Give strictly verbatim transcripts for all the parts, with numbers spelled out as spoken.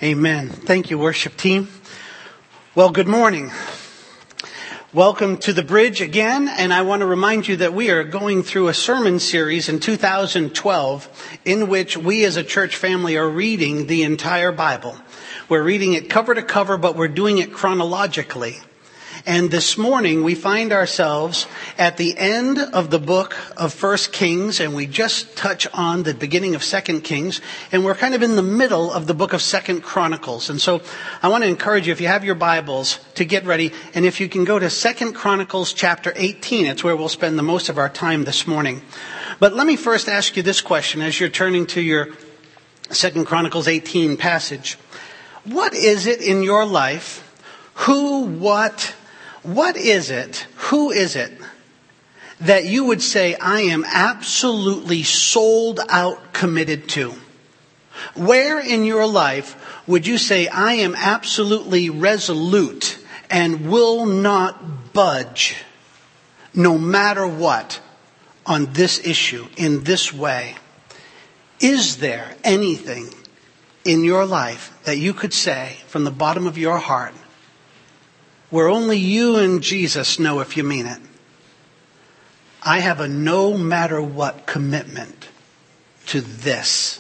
Amen. Thank you, worship team. Well, good morning. Welcome to the Bridge again, and I want to remind you that we are going through a sermon series in two thousand twelve in which we as a church family are reading the entire Bible. We're reading it cover to cover, but we're doing it chronologically. And this morning we find ourselves at the end of the book of First Kings, and we just touch on the beginning of Second Kings, and we're kind of in the middle of the book of Second Chronicles. And so I want to encourage you, if you have your Bibles, to get ready, and if you can go to Second Chronicles chapter eighteen, it's where we'll spend the most of our time this morning. But let me first ask you this question as you're turning to your Second Chronicles eighteen passage. What is it in your life? Who, what, What is it, who is it that you would say, I am absolutely sold out committed to? Where in your life would you say, I am absolutely resolute and will not budge no matter what on this issue, in this way? Is there anything in your life that you could say from the bottom of your heart, where only you and Jesus know if you mean it? I have a no matter what commitment to this.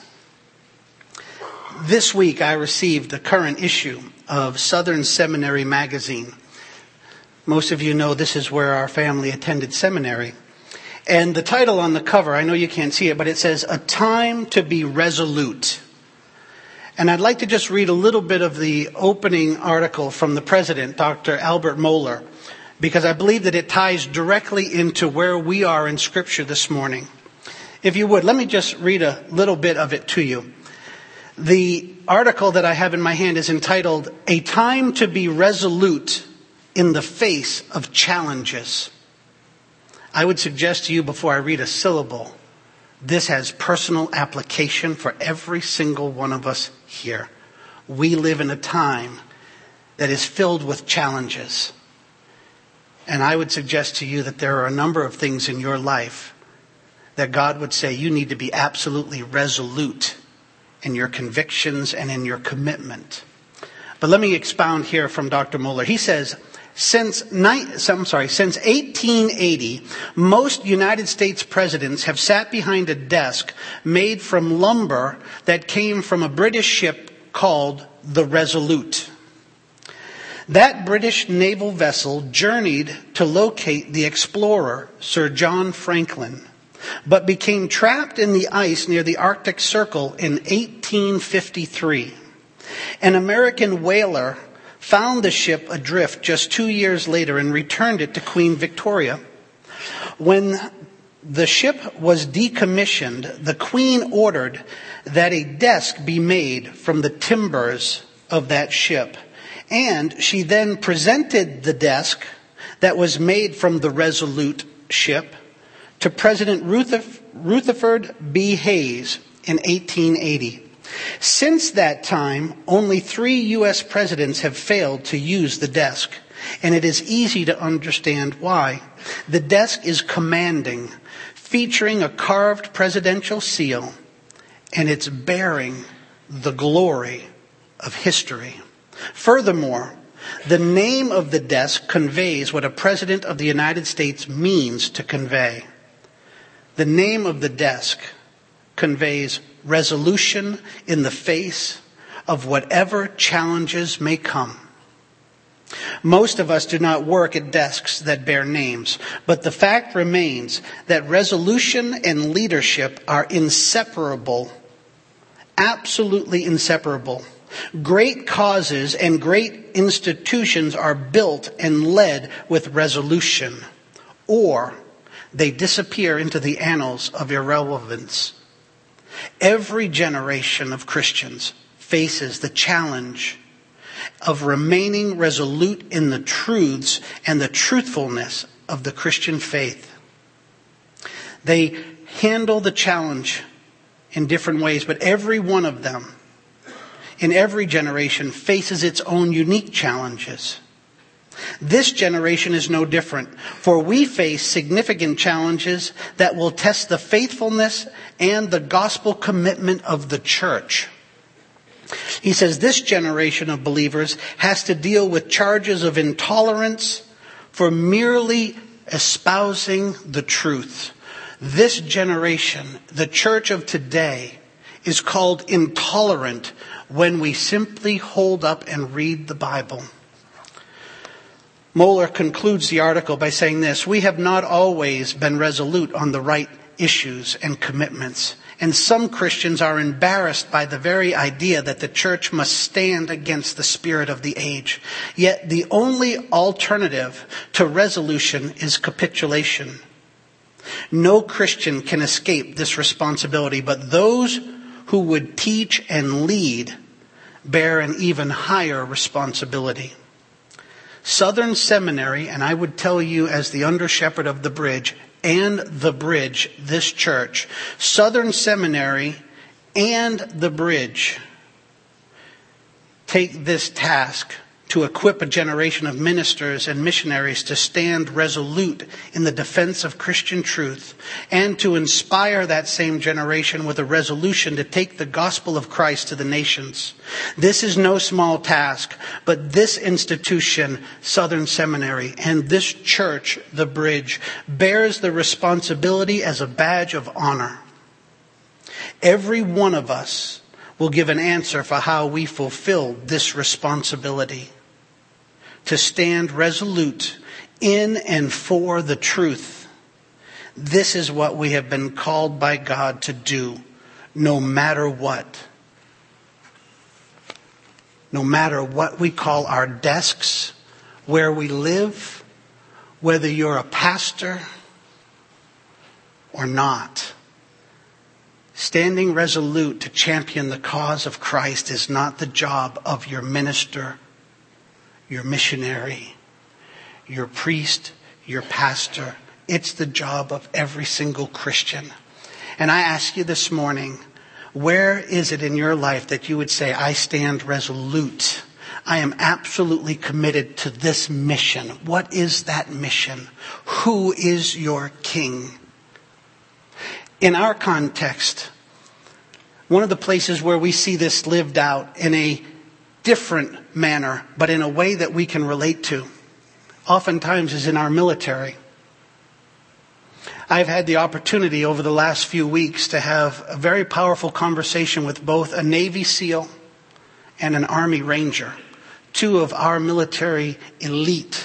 This week I received the current issue of Southern Seminary magazine. Most of you know this is where our family attended seminary. And the title on the cover, I know you can't see it, but it says, A Time to be Resolute. And I'd like to just read a little bit of the opening article from the president, Doctor Albert Mohler, because I believe that it ties directly into where we are in Scripture this morning. If you would, let me just read a little bit of it to you. The article that I have in my hand is entitled, A Time to be Resolute in the Face of Challenges. I would suggest to you before I read a syllable, this has personal application for every single one of us here. We live in a time that is filled with challenges. And I would suggest to you that there are a number of things in your life that God would say you need to be absolutely resolute in your convictions and in your commitment. But let me expound here from Doctor Mohler. He says, Since, I'm sorry, since eighteen eighty, most United States presidents have sat behind a desk made from lumber that came from a British ship called the Resolute. That British naval vessel journeyed to locate the explorer, Sir John Franklin, but became trapped in the ice near the Arctic Circle in eighteen fifty-three. An American whaler found the ship adrift just two years later and returned it to Queen Victoria. When the ship was decommissioned, the Queen ordered that a desk be made from the timbers of that ship. And she then presented the desk that was made from the Resolute ship to President Rutherford B. Hayes in eighteen eighty. Since that time, only three U S presidents have failed to use the desk, and it is easy to understand why. The desk is commanding, featuring a carved presidential seal, and it's bearing the glory of history. Furthermore, the name of the desk conveys what a president of the United States means to convey. The name of the desk conveys resolution in the face of whatever challenges may come. Most of us do not work at desks that bear names, but the fact remains that resolution and leadership are inseparable, absolutely inseparable. Great causes and great institutions are built and led with resolution, or they disappear into the annals of irrelevance. Every generation of Christians faces the challenge of remaining resolute in the truths and the truthfulness of the Christian faith. They handle the challenge in different ways, but every one of them in every generation faces its own unique challenges. This generation is no different, for we face significant challenges that will test the faithfulness and the gospel commitment of the church. He says this generation of believers has to deal with charges of intolerance for merely espousing the truth. This generation, the church of today, is called intolerant when we simply hold up and read the Bible. Moeller concludes the article by saying this: we have not always been resolute on the right issues and commitments. And some Christians are embarrassed by the very idea that the church must stand against the spirit of the age. Yet the only alternative to resolution is capitulation. No Christian can escape this responsibility, but those who would teach and lead bear an even higher responsibility. Southern Seminary, and I would tell you as the under-shepherd of the Bridge, and the Bridge, this church, Southern Seminary and the Bridge take this task to equip a generation of ministers and missionaries to stand resolute in the defense of Christian truth, and to inspire that same generation with a resolution to take the gospel of Christ to the nations. This is no small task, but this institution, Southern Seminary, and this church, the Bridge, bears the responsibility as a badge of honor. Every one of us will give an answer for how we fulfill this responsibility. To stand resolute in and for the truth. This is what we have been called by God to do, no matter what. No matter what we call our desks, where we live, whether you're a pastor or not. Standing resolute to champion the cause of Christ is not the job of your minister, your missionary, your priest, your pastor. It's the job of every single Christian. And I ask you this morning, where is it in your life that you would say, I stand resolute? I am absolutely committed to this mission. What is that mission? Who is your king? In our context, one of the places where we see this lived out in a different manner, but in a way that we can relate to, oftentimes is in our military. I've had the opportunity over the last few weeks to have a very powerful conversation with both a Navy SEAL and an Army Ranger, two of our military elite.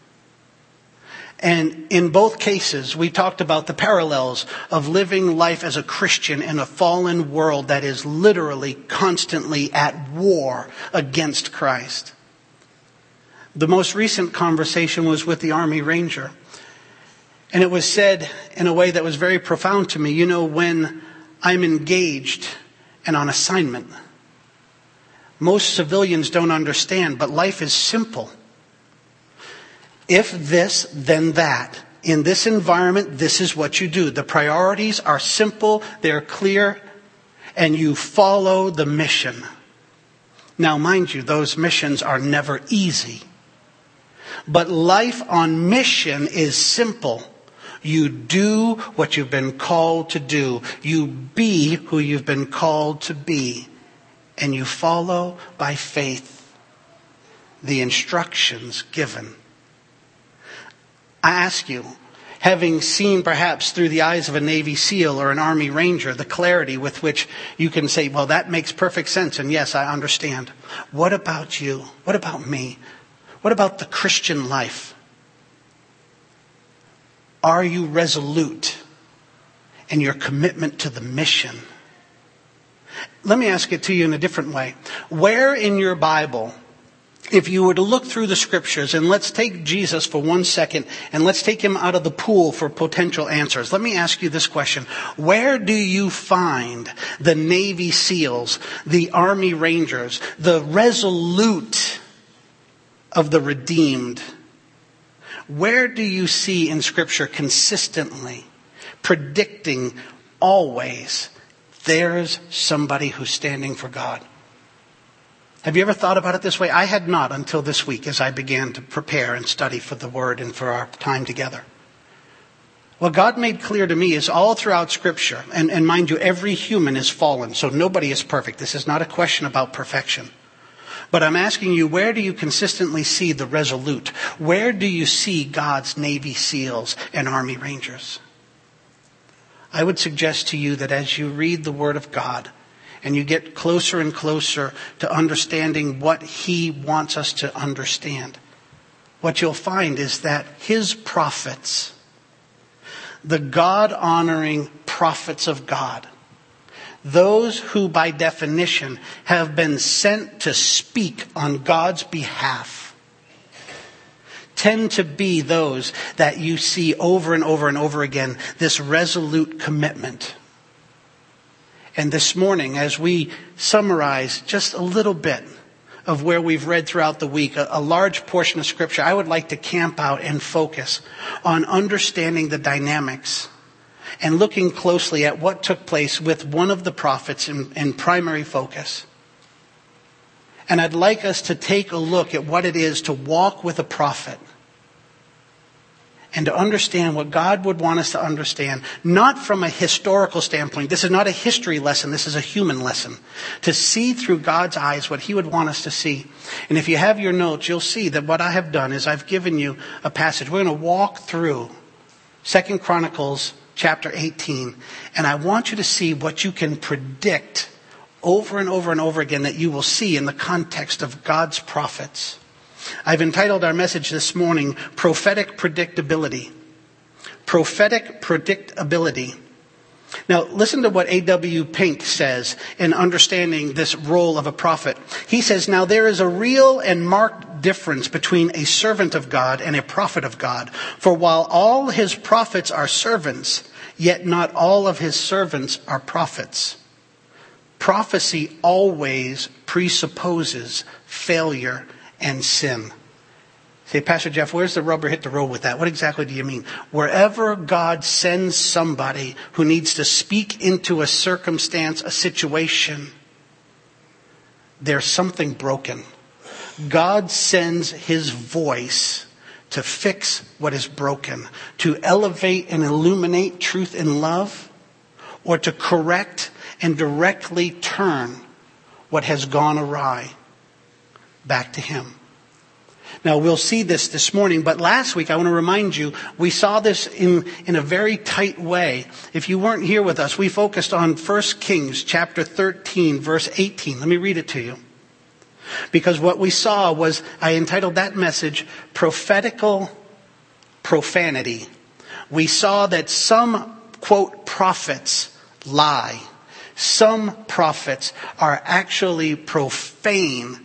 And in both cases, we talked about the parallels of living life as a Christian in a fallen world that is literally constantly at war against Christ. The most recent conversation was with the Army Ranger. And it was said in a way that was very profound to me. You know, when I'm engaged and on assignment, most civilians don't understand, but life is simple. If this, then that. In this environment, this is what you do. The priorities are simple, they're clear, and you follow the mission. Now, mind you, those missions are never easy. But life on mission is simple. You do what you've been called to do. You be who you've been called to be. And you follow by faith the instructions given. I ask you, having seen perhaps through the eyes of a Navy SEAL or an Army Ranger, the clarity with which you can say, well, that makes perfect sense. And yes, I understand. What about you? What about me? What about the Christian life? Are you resolute in your commitment to the mission? Let me ask it to you in a different way. Where in your Bible, if you were to look through the scriptures, and let's take Jesus for one second, and let's take him out of the pool for potential answers. Let me ask you this question. Where do you find the Navy SEALs, the Army Rangers, the resolute of the redeemed? Where do you see in Scripture consistently, predicting always, there's somebody who's standing for God? Have you ever thought about it this way? I had not until this week as I began to prepare and study for the Word and for our time together. What God made clear to me is all throughout Scripture, and, and mind you, every human is fallen, so nobody is perfect. This is not a question about perfection. But I'm asking you, where do you consistently see the resolute? Where do you see God's Navy SEALs and Army Rangers? I would suggest to you that as you read the Word of God and you get closer and closer to understanding what He wants us to understand, what you'll find is that His prophets, the God-honoring prophets of God, those who by definition have been sent to speak on God's behalf, tend to be those that you see over and over and over again, this resolute commitment. And this morning, as we summarize just a little bit of where we've read throughout the week, a, a large portion of Scripture, I would like to camp out and focus on understanding the dynamics and looking closely at what took place with one of the prophets in, in primary focus. And I'd like us to take a look at what it is to walk with a prophet and to understand what God would want us to understand, not from a historical standpoint. This is not a history lesson. This is a human lesson. To see through God's eyes what He would want us to see. And if you have your notes, you'll see that what I have done is I've given you a passage. We're going to walk through Second Chronicles chapter eighteen. And I want you to see what you can predict over and over and over again that you will see in the context of God's prophets. I've entitled our message this morning, Prophetic Predictability. Prophetic Predictability. Now, listen to what A W Pink says in understanding this role of a prophet. He says, now there is a real and marked difference between a servant of God and a prophet of God. For while all His prophets are servants, yet not all of His servants are prophets. Prophecy always presupposes failure and sin. Say, Pastor Jeff, where's the rubber hit the road with that? What exactly do you mean? Wherever God sends somebody who needs to speak into a circumstance, a situation, there's something broken. God sends His voice to fix what is broken, to elevate and illuminate truth and love, or to correct and directly turn what has gone awry back to Him. Now, we'll see this this morning, but last week, I want to remind you, we saw this in, in a very tight way. If you weren't here with us, we focused on First Kings chapter thirteen, verse eighteen. Let me read it to you. Because what we saw was, I entitled that message, Prophetical Profanity. We saw that some, quote, prophets lie. Some prophets are actually profane,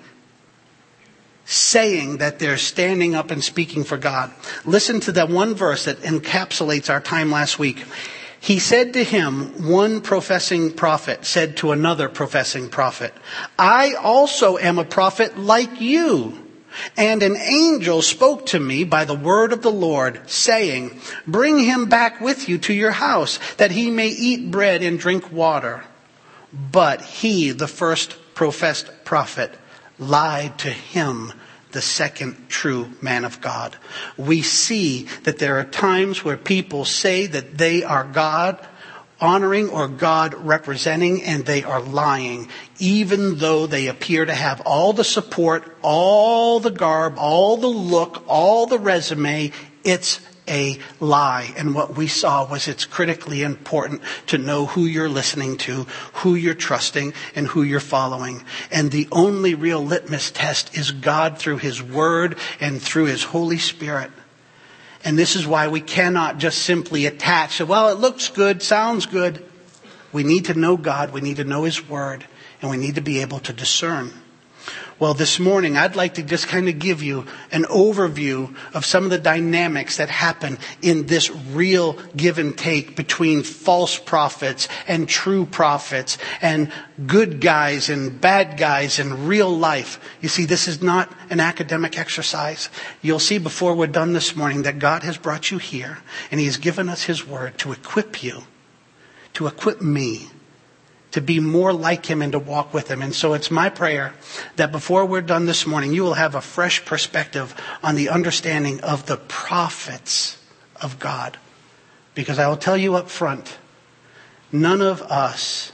saying that they're standing up and speaking for God. Listen to that one verse that encapsulates our time last week. He said to him, one professing prophet said to another professing prophet, I also am a prophet like you. And an angel spoke to me by the word of the Lord, saying, bring him back with you to your house, that he may eat bread and drink water. But he, the first professed prophet, lied to him, the second true man of God. We see that there are times where people say that they are God honoring or God representing, and they are lying, even though they appear to have all the support, all the garb, all the look, all the resume. It's a lie. And what we saw was it's critically important to know who you're listening to, who you're trusting, and who you're following. And the only real litmus test is God through His Word and through His Holy Spirit. And this is why we cannot just simply attach, well, it looks good, sounds good. We need to know God, we need to know His Word, and we need to be able to discern. Well, this morning, I'd like to just kind of give you an overview of some of the dynamics that happen in this real give and take between false prophets and true prophets and good guys and bad guys in real life. You see, this is not an academic exercise. You'll see before we're done this morning that God has brought you here and He has given us His Word to equip you, to equip me, to be more like Him and to walk with Him. And so it's my prayer that before we're done this morning, you will have a fresh perspective on the understanding of the prophets of God. Because I will tell you up front, none of us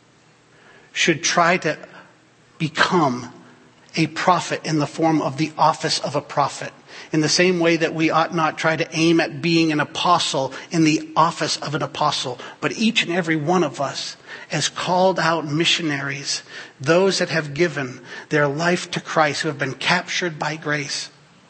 should try to become a prophet in the form of the office of a prophet. In the same way that we ought not try to aim at being an apostle in the office of an apostle. But each and every one of us, as called out missionaries, those that have given their life to Christ, who have been captured by grace,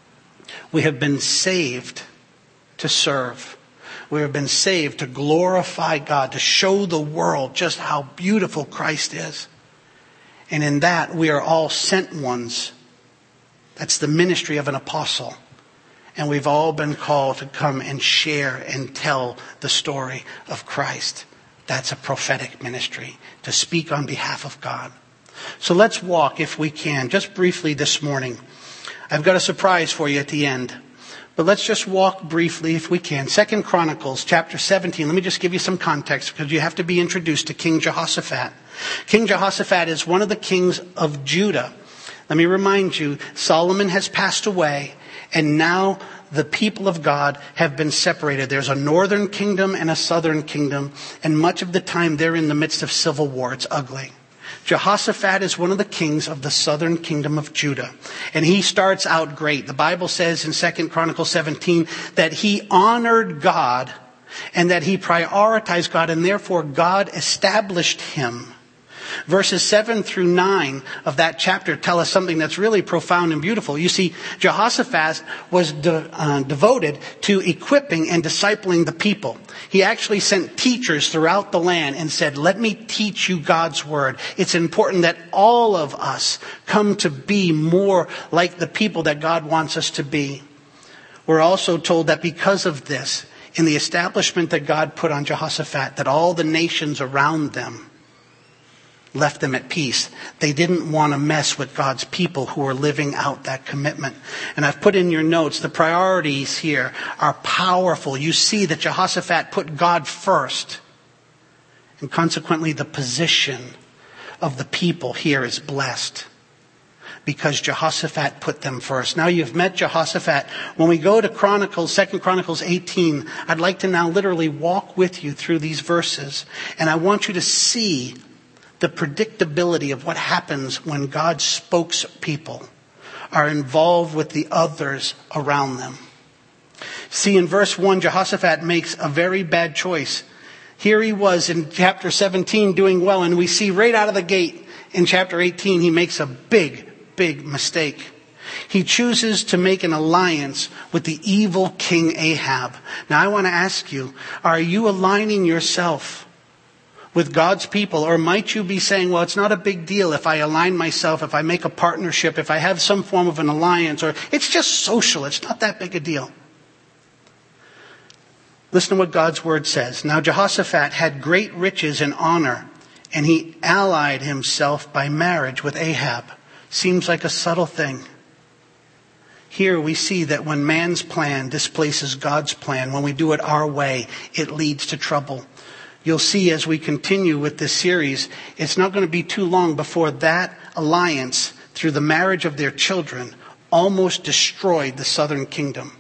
we have been saved to serve. We have been saved to glorify God, to show the world just how beautiful Christ is. And in that, we are all sent ones. That's the ministry of an apostle. And we've all been called to come and share and tell the story of Christ. That's a prophetic ministry, to speak on behalf of God. So let's walk, if we can, just briefly this morning. I've got a surprise for you at the end. But let's just walk briefly, if we can. Second Chronicles chapter seventeen. Let me just give you some context, because you have to be introduced to King Jehoshaphat. King Jehoshaphat is one of the kings of Judah. Let me remind you, Solomon has passed away, and now the people of God have been separated. There's a northern kingdom and a southern kingdom, and much of the time they're in the midst of civil war. It's ugly. Jehoshaphat is one of the kings of the southern kingdom of Judah. And he starts out great. The Bible says in Second Chronicles seventeen that he honored God and that he prioritized God, and therefore God established him. Verses seven through nine of that chapter tell us something that's really profound and beautiful. You see, Jehoshaphat was de- uh, devoted to equipping and discipling the people. He actually sent teachers throughout the land and said, let me teach you God's word. It's important that all of us come to be more like the people that God wants us to be. We're also told that because of this, in the establishment that God put on Jehoshaphat, that all the nations around them left them at peace. They didn't want to mess with God's people who were living out that commitment. And I've put in your notes, the priorities here are powerful. You see that Jehoshaphat put God first. And consequently, the position of the people here is blessed, because Jehoshaphat put them first. Now you've met Jehoshaphat. When we go to Chronicles, Second Chronicles eighteen, I'd like to now literally walk with you through these verses. And I want you to see the predictability of what happens when God's spokespeople are involved with the others around them. See, in verse one, Jehoshaphat makes a very bad choice. Here he was in chapter seventeen doing well, and we see right out of the gate in chapter eighteen, he makes a big, big mistake. He chooses to make an alliance with the evil King Ahab. Now I want to ask you, are you aligning yourself with God's people? Or might you be saying, well, it's not a big deal if I align myself, if I make a partnership, if I have some form of an alliance, or it's just social, it's not that big a deal. Listen to what God's word says. Now Jehoshaphat had great riches and honor, and he allied himself by marriage with Ahab. Seems like a subtle thing. Here we see that when man's plan displaces God's plan, when we do it our way, it leads to trouble. You'll see as we continue with this series, it's not going to be too long before that alliance, through the marriage of their children, almost destroyed the southern kingdom.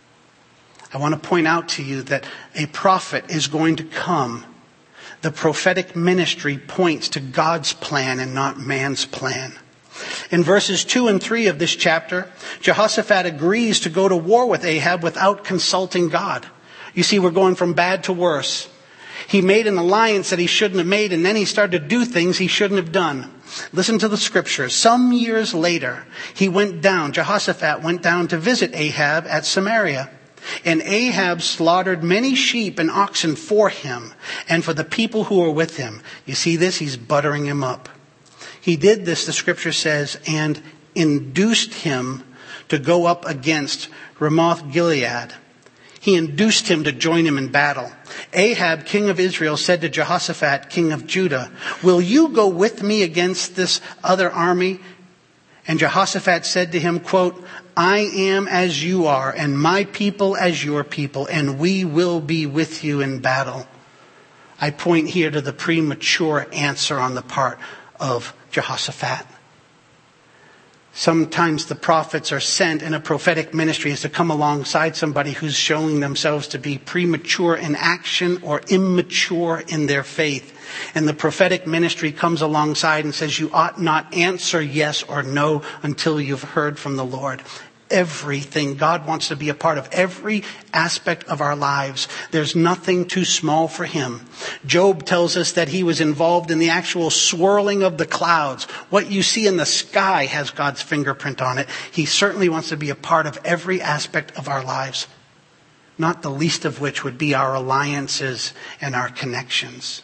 I want to point out to you that a prophet is going to come. The prophetic ministry points to God's plan and not man's plan. In verses two and three of this chapter, Jehoshaphat agrees to go to war with Ahab without consulting God. You see, we're going from bad to worse. He made an alliance that he shouldn't have made, and then he started to do things he shouldn't have done. Listen to the scriptures. Some years later, he went down, Jehoshaphat went down to visit Ahab at Samaria. And Ahab slaughtered many sheep and oxen for him and for the people who were with him. You see this? He's buttering him up. He did this, the scripture says, and induced him to go up against Ramoth Gilead. He induced him to join him in battle. Ahab, king of Israel, said to Jehoshaphat, king of Judah, will you go with me against this other army? And Jehoshaphat said to him, quote, I am as you are, and my people as your people, and we will be with you in battle. I point here to the premature answer on the part of Jehoshaphat. Sometimes the prophets are sent in a prophetic ministry is to come alongside somebody who's showing themselves to be premature in action or immature in their faith. And the prophetic ministry comes alongside and says, you ought not answer yes or no until you've heard from the Lord. Everything. God wants to be a part of every aspect of our lives. There's nothing too small for him. Job tells us that he was involved in the actual swirling of the clouds. What you see in the sky has God's fingerprint on it. He certainly wants to be a part of every aspect of our lives, not the least of which would be our alliances and our connections.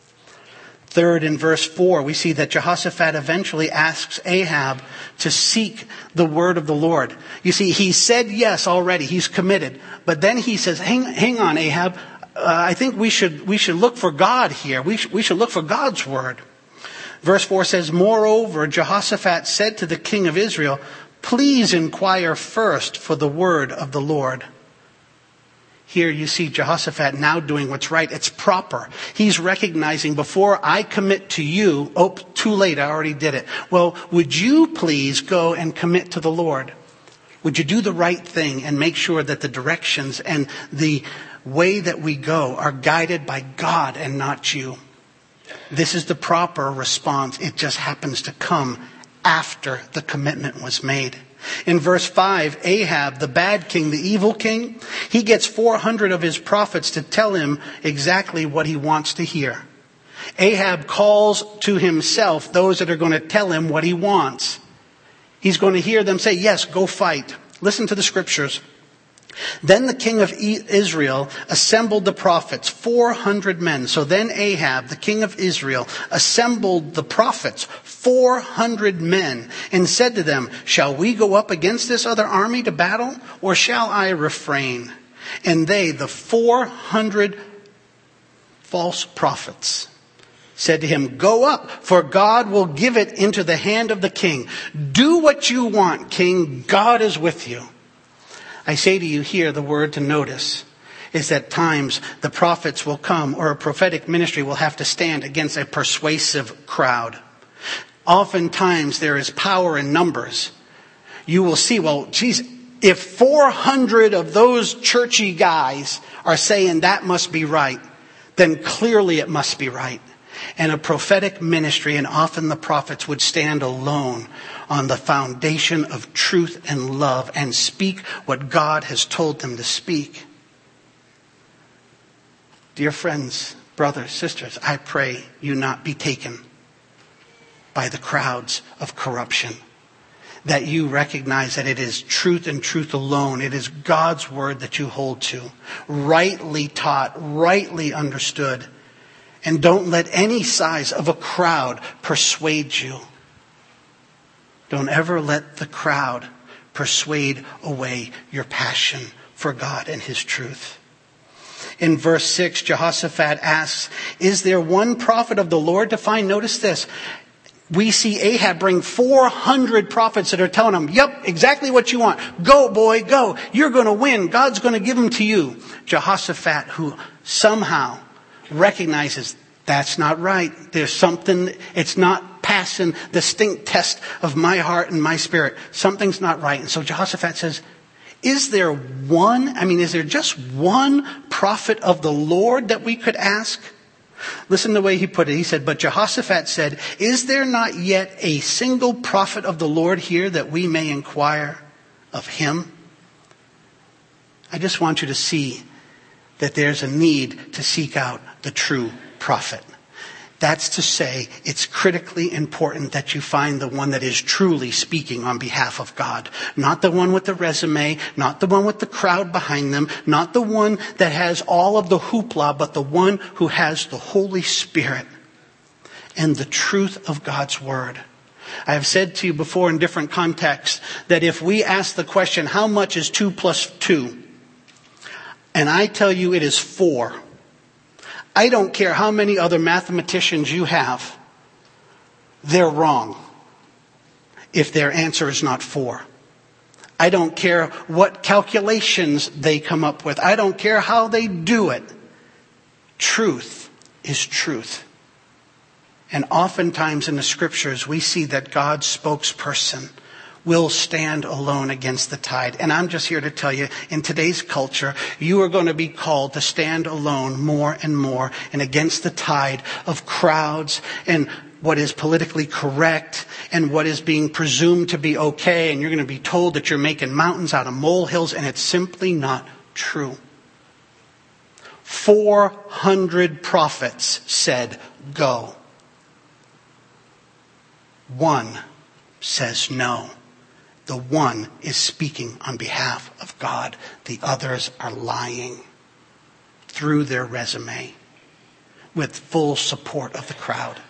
Third, in verse four, we see that Jehoshaphat eventually asks Ahab to seek the word of the Lord. You see, he said yes already. He's committed. But then he says, hang, hang on, Ahab. Uh, I think we should, we should look for God here. We, sh- we should look for God's word. Verse four says, moreover, Jehoshaphat said to the king of Israel, please inquire first for the word of the Lord. Here you see Jehoshaphat now doing what's right. It's proper. He's recognizing, before I commit to you, oh, too late, I already did it. Well, would you please go and commit to the Lord? Would you do the right thing and make sure that the directions and the way that we go are guided by God and not you? This is the proper response. It just happens to come after the commitment was made. In verse five, Ahab, the bad king, the evil king, he gets four hundred of his prophets to tell him exactly what he wants to hear. Ahab calls to himself those that are going to tell him what he wants. He's going to hear them say, yes, go fight. Listen to the scriptures. Then the king of Israel assembled the prophets, four hundred men. So then Ahab, the king of Israel, assembled the prophets, four hundred men, and said to them, shall we go up against this other army to battle, or shall I refrain? And they, the four hundred false prophets, said to him, go up, for God will give it into the hand of the king. Do what you want, king. God is with you. I say to you here, the word to notice is that times the prophets will come, or a prophetic ministry will have to stand against a persuasive crowd. Oftentimes there is power in numbers. You will see, well, geez, if four hundred of those churchy guys are saying that must be right, then clearly it must be right. And a prophetic ministry, and often the prophets, would stand alone on the foundation of truth and love and speak what God has told them to speak. Dear friends, brothers, sisters, I pray you not be taken by the crowds of corruption. That you recognize that it is truth and truth alone. It is God's word that you hold to. Rightly taught, rightly understood. And don't let any size of a crowd persuade you. Don't ever let the crowd persuade away your passion for God and his truth. In verse six, Jehoshaphat asks, is there one prophet of the Lord to find? Notice this. We see Ahab bring four hundred prophets that are telling him, yep, exactly what you want. Go, boy, go. You're going to win. God's going to give them to you. Jehoshaphat, who somehow recognizes that's not right. There's something, it's not passing the stink test of my heart and my spirit. Something's not right. And so Jehoshaphat says, is there one, I mean, is there just one prophet of the Lord that we could ask? Listen to the way he put it. He said, but Jehoshaphat said, is there not yet a single prophet of the Lord here that we may inquire of him? I just want you to see that there's a need to seek out the true prophet. That's to say, it's critically important that you find the one that is truly speaking on behalf of God. Not the one with the resume, not the one with the crowd behind them, not the one that has all of the hoopla, but the one who has the Holy Spirit and the truth of God's word. I have said to you before in different contexts that if we ask the question, how much is two plus two? And I tell you it is four. I don't care how many other mathematicians you have. They're wrong if their answer is not four. I don't care what calculations they come up with. I don't care how they do it. Truth is truth. And oftentimes in the scriptures, we see that God's spokesperson will stand alone against the tide. And I'm just here to tell you, in today's culture, you are going to be called to stand alone more and more and against the tide of crowds and what is politically correct and what is being presumed to be okay. And you're going to be told that you're making mountains out of molehills, and it's simply not true. four hundred prophets said, go. One says no. The one is speaking on behalf of God. The others are lying through their resume with full support of the crowd.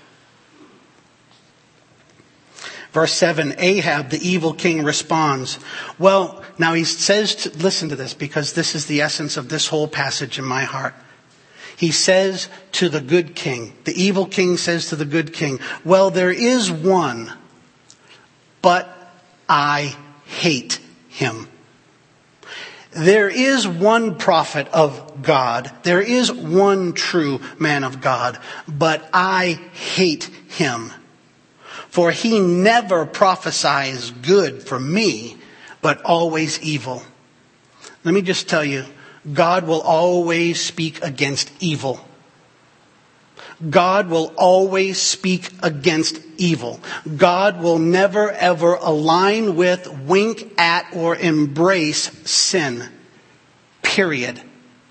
Verse seven, Ahab, the evil king, responds. Well, now he says, to, listen to this, because this is the essence of this whole passage in my heart. He says to the good king, the evil king says to the good king, well, there is one, but I hate him. There is one prophet of God. There is one true man of God, but I hate him. For he never prophesies good for me, but always evil. Let me just tell you, God will always speak against evil. God will always speak against evil. God will never ever align with, wink at, or embrace sin. Period.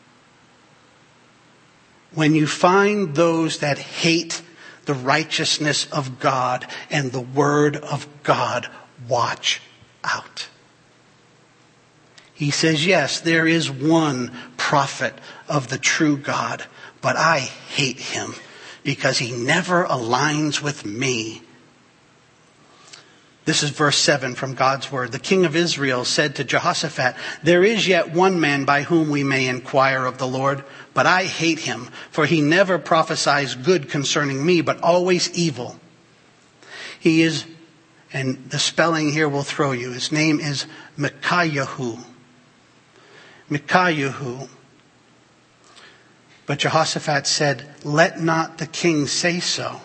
When you find those that hate the righteousness of God and the word of God, watch out. He says, yes, there is one prophet of the true God, but I hate him because he never aligns with me. This is verse seven from God's word. The king of Israel said to Jehoshaphat, there is yet one man by whom we may inquire of the Lord, but I hate him, for he never prophesies good concerning me, but always evil. He is, and the spelling here will throw you, his name is Micaiah. Micaiah. But Jehoshaphat said, let not the king say so.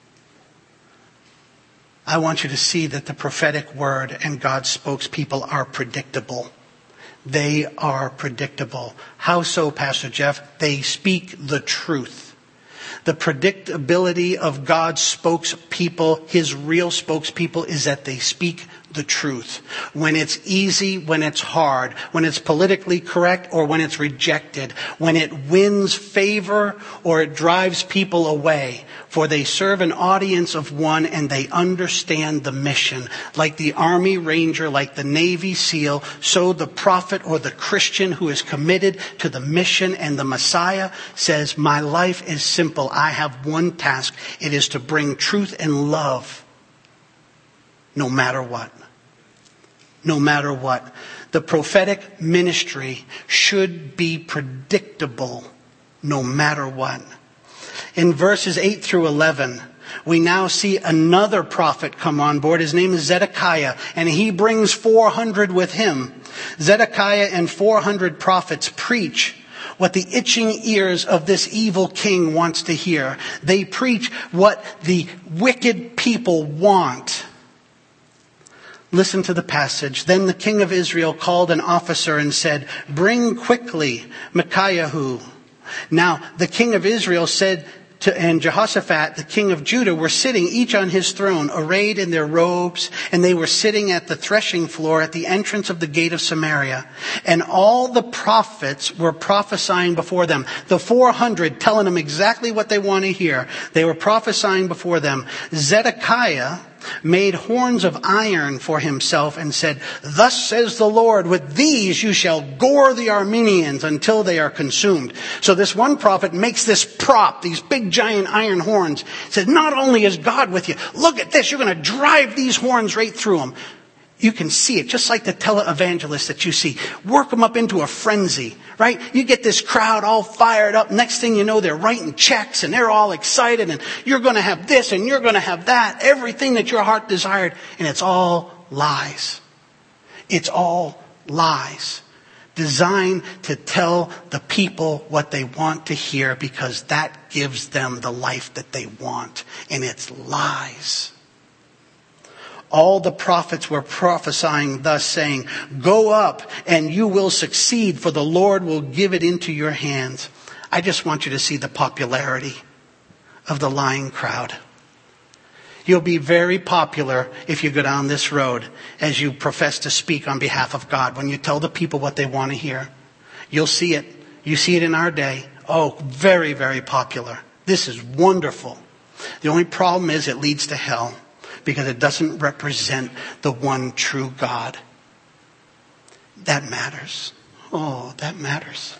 I want you to see that the prophetic word and God's spokespeople are predictable. They are predictable. How so, Pastor Jeff? They speak the truth. The predictability of God's spokespeople, his real spokespeople, is that they speak the truth. When it's easy, when it's hard, when it's politically correct or when it's rejected, when it wins favor or it drives people away. For they serve an audience of one and they understand the mission. Like the Army Ranger, like the Navy SEAL, so the prophet or the Christian who is committed to the mission and the Messiah says, my life is simple. I have one task. It is to bring truth and love no matter what. No matter what. The prophetic ministry should be predictable no matter what. In verses eight through eleven, we now see another prophet come on board. His name is Zedekiah, and he brings four hundred with him. Zedekiah and four hundred prophets preach what the itching ears of this evil king wants to hear. They preach what the wicked people want. Listen to the passage. Then the king of Israel called an officer and said, bring quickly Micaiah. Now the king of Israel said to, and Jehoshaphat, the king of Judah, were sitting each on his throne, arrayed in their robes, and they were sitting at the threshing floor at the entrance of the gate of Samaria. And all the prophets were prophesying before them. The four hundred telling them exactly what they want to hear. They were prophesying before them. Zedekiah made horns of iron for himself and said, thus says the Lord, with these you shall gore the Arameans until they are consumed. So this one prophet makes this prop, these big giant iron horns. Says, not only is God with you, look at this, you're going to drive these horns right through them. You can see it, just like the televangelist that you see. Work them up into a frenzy, right? You get this crowd all fired up. Next thing you know, they're writing checks and they're all excited and you're going to have this and you're going to have that. Everything that your heart desired. And it's all lies. It's all lies. Designed to tell the people what they want to hear because that gives them the life that they want. And it's lies. All the prophets were prophesying thus, saying, go up and you will succeed, for the Lord will give it into your hands. I just want you to see the popularity of the lying crowd. You'll be very popular if you go down this road as you profess to speak on behalf of God. When you tell the people what they want to hear, you'll see it. You see it in our day. Oh, very, very popular. This is wonderful. The only problem is it leads to hell because it doesn't represent the one true God. That matters. Oh, that matters.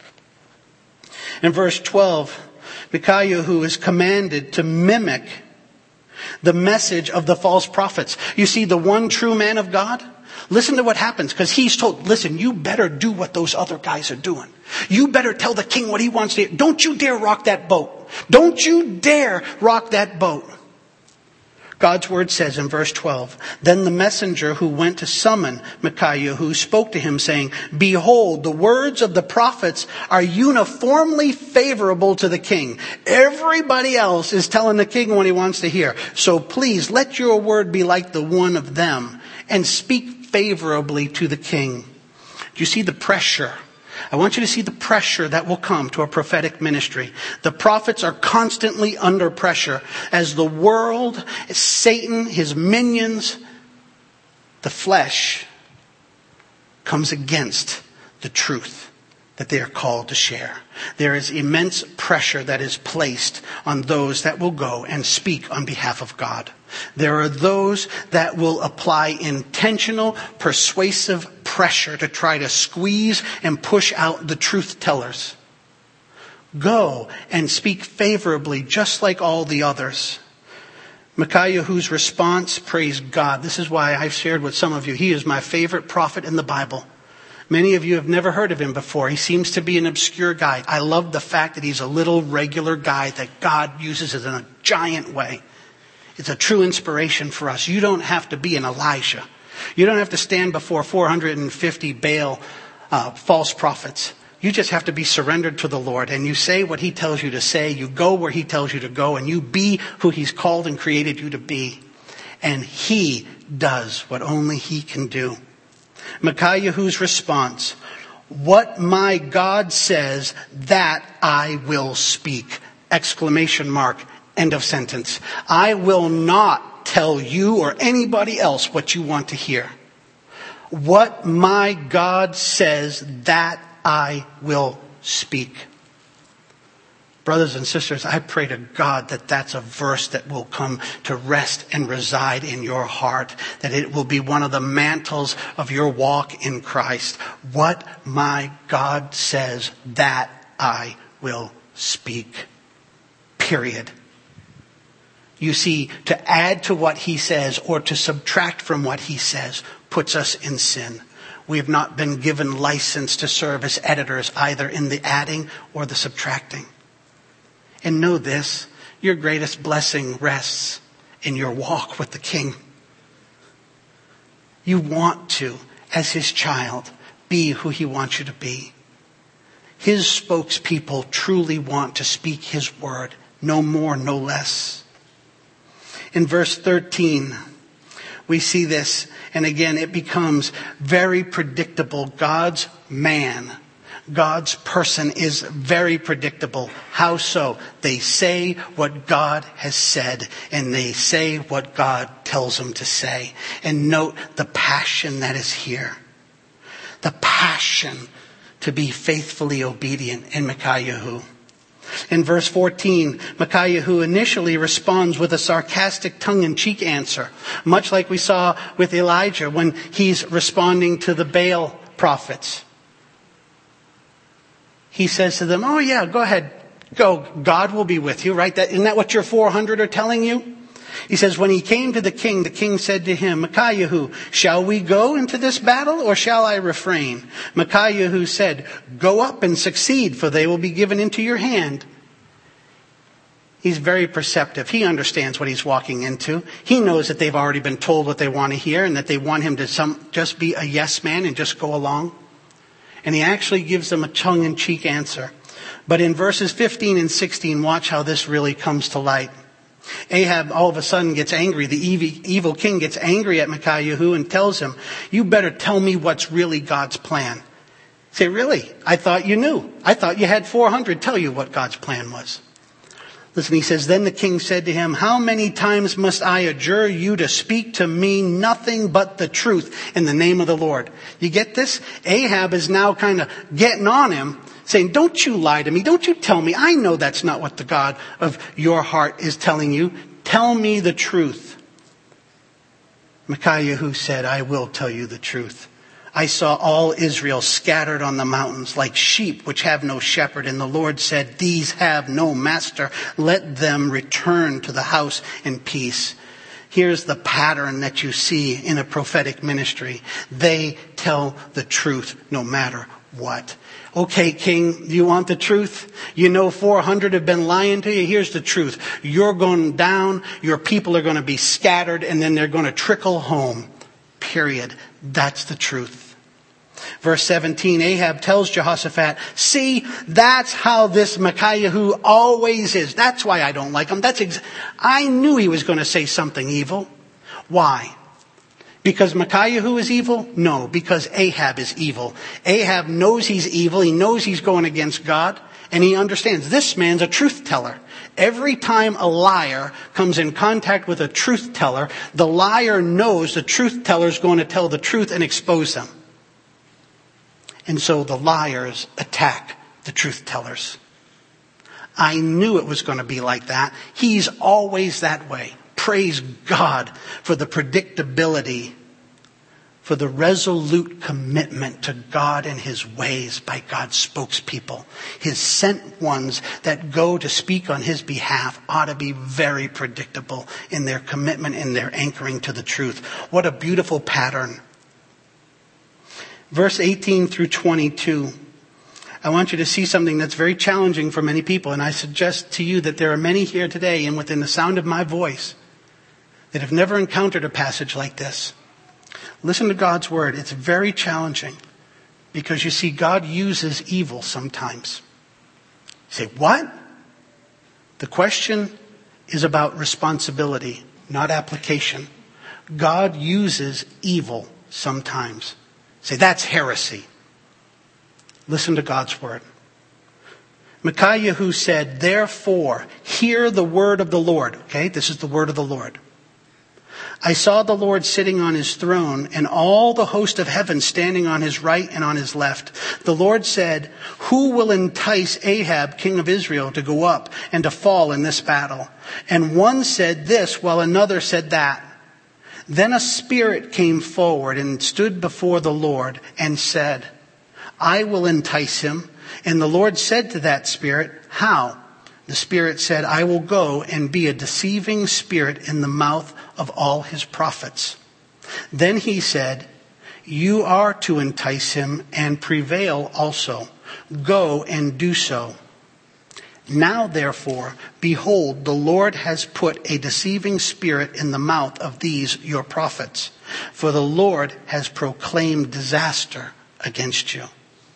In verse twelve, Micaiah, who is commanded to mimic the message of the false prophets. You see, the one true man of God, listen to what happens, because he's told, listen, you better do what those other guys are doing. You better tell the king what he wants to hear. Don't you dare rock that boat. Don't you dare rock that boat. God's word says in verse twelve, then the messenger who went to summon Micaiah, who spoke to him, saying, behold, the words of the prophets are uniformly favorable to the king. Everybody else is telling the king what he wants to hear. So please let your word be like the one of them and speak favorably to the king. Do you see the pressure? I want you to see the pressure that will come to a prophetic ministry. The prophets are constantly under pressure as the world, Satan, his minions, the flesh comes against the truth that they are called to share. There is immense pressure that is placed on those that will go and speak on behalf of God. There are those that will apply intentional, persuasive pressure to try to squeeze and push out the truth tellers. Go and speak favorably, just like all the others. Micaiah, whose response, praise God. This is why I've shared with some of you. He is my favorite prophet in the Bible. Many of you have never heard of him before. He seems to be an obscure guy. I love the fact that he's a little regular guy that God uses in a giant way. It's a true inspiration for us. You don't have to be an Elijah. You don't have to stand before four hundred fifty Baal uh, false prophets. You just have to be surrendered to the Lord, and you say what he tells you to say. You go where he tells you to go, and you be who he's called and created you to be. And he does what only he can do. Micaiah, whose response, what my God says, that I will speak. Exclamation mark. End of sentence. I will not tell you or anybody else what you want to hear. What my God says, that I will speak. Brothers and sisters, I pray to God that that's a verse that will come to rest and reside in your heart, that it will be one of the mantles of your walk in Christ. What my God says, that I will speak. Period. You see, to add to what he says or to subtract from what he says puts us in sin. We have not been given license to serve as editors either in the adding or the subtracting. And know this, your greatest blessing rests in your walk with the King. You want to, as his child, be who he wants you to be. His spokespeople truly want to speak his word, no more, no less. In verse thirteen, we see this, and again it becomes very predictable. God's man, God's person is very predictable. How so? They say what God has said, and they say what God tells them to say. And note the passion that is here. The passion to be faithfully obedient in Micaiah. In verse fourteen, Micaiah, who initially responds with a sarcastic tongue-in-cheek answer, much like we saw with Elijah when he's responding to the Baal prophets. He says to them, oh yeah, go ahead, go, God will be with you, right? That, isn't that what your four hundred are telling you? He says, when he came to the king, the king said to him, Micaiah, shall we go into this battle or shall I refrain? Micaiah said, go up and succeed, for they will be given into your hand. He's very perceptive. He understands what he's walking into. He knows that they've already been told what they want to hear and that they want him to some, just be a yes man and just go along. And he actually gives them a tongue-in-cheek answer. But in verses fifteen and sixteen, watch how this really comes to light. Ahab all of a sudden gets angry. The evil king gets angry at Micaiah and tells him, you better tell me what's really God's plan. Say, really? I thought you knew. I thought you had four hundred tell you what God's plan was. Listen, he says, then the king said to him, how many times must I adjure you to speak to me nothing but the truth in the name of the Lord? You get this? Ahab is now kind of getting on him, saying, don't you lie to me. Don't you tell me. I know that's not what the God of your heart is telling you. Tell me the truth. Micaiah said, I will tell you the truth. I saw all Israel scattered on the mountains like sheep which have no shepherd. And the Lord said, these have no master. Let them return to the house in peace. Here's the pattern that you see in a prophetic ministry. They tell the truth no matter what. Okay, king, you want the truth? You know four hundred have been lying to you. Here's the truth. You're going down. Your people are going to be scattered and then they're going to trickle home. Period. That's the truth. Verse seventeen, Ahab tells Jehoshaphat, see, that's how this Micaiah always is. That's why I don't like him. That's ex- I knew he was going to say something evil. Why? Because Micaiah is evil? No, because Ahab is evil. Ahab knows he's evil. He knows he's going against God. And he understands this man's a truth teller. Every time a liar comes in contact with a truth teller, the liar knows the truth teller is going to tell the truth and expose them. And so the liars attack the truth tellers. I knew it was going to be like that. He's always that way. Praise God for the predictability, for the resolute commitment to God and his ways by God's spokespeople. His sent ones that go to speak on his behalf ought to be very predictable in their commitment and their anchoring to the truth. What a beautiful pattern. Verse eighteen through twenty-two. I want you to see something that's very challenging for many people. And I suggest to you that there are many here today and within the sound of my voice that have never encountered a passage like this. Listen to God's word. It's very challenging because you see, God uses evil sometimes. You say, what? The question is about responsibility, not application. God uses evil sometimes. Say, that's heresy. Listen to God's word. Micaiah said, therefore, hear the word of the Lord. Okay, this is the word of the Lord. I saw the Lord sitting on his throne and all the host of heaven standing on his right and on his left. The Lord said, who will entice Ahab, king of Israel, to go up and to fall in this battle? And one said this while another said that. Then a spirit came forward and stood before the Lord and said, I will entice him. And the Lord said to that spirit, how? The spirit said, I will go and be a deceiving spirit in the mouth of all his prophets. Then he said, you are to entice him and prevail also. Go and do so. Now, therefore, behold, the Lord has put a deceiving spirit in the mouth of these your prophets. For the Lord has proclaimed disaster against you.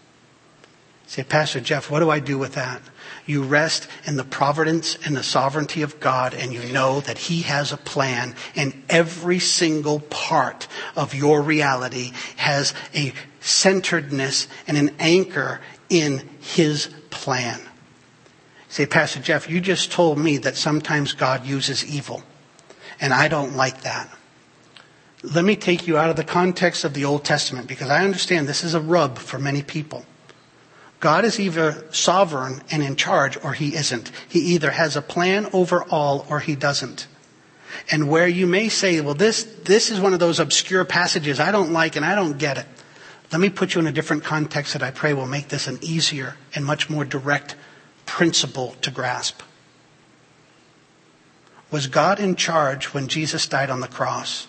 Say, Pastor Jeff, what do I do with that? You rest in the providence and the sovereignty of God, and you know that he has a plan, and every single part of your reality has a centeredness and an anchor in his plan. Say, Pastor Jeff, you just told me that sometimes God uses evil, and I don't like that. Let me take you out of the context of the Old Testament, because I understand this is a rub for many people. God is either sovereign and in charge, or he isn't. He either has a plan over all, or he doesn't. And where you may say, well, this, this is one of those obscure passages I don't like and I don't get it. Let me put you in a different context that I pray will make this an easier and much more direct principle to grasp. Was God in charge when Jesus died on the cross?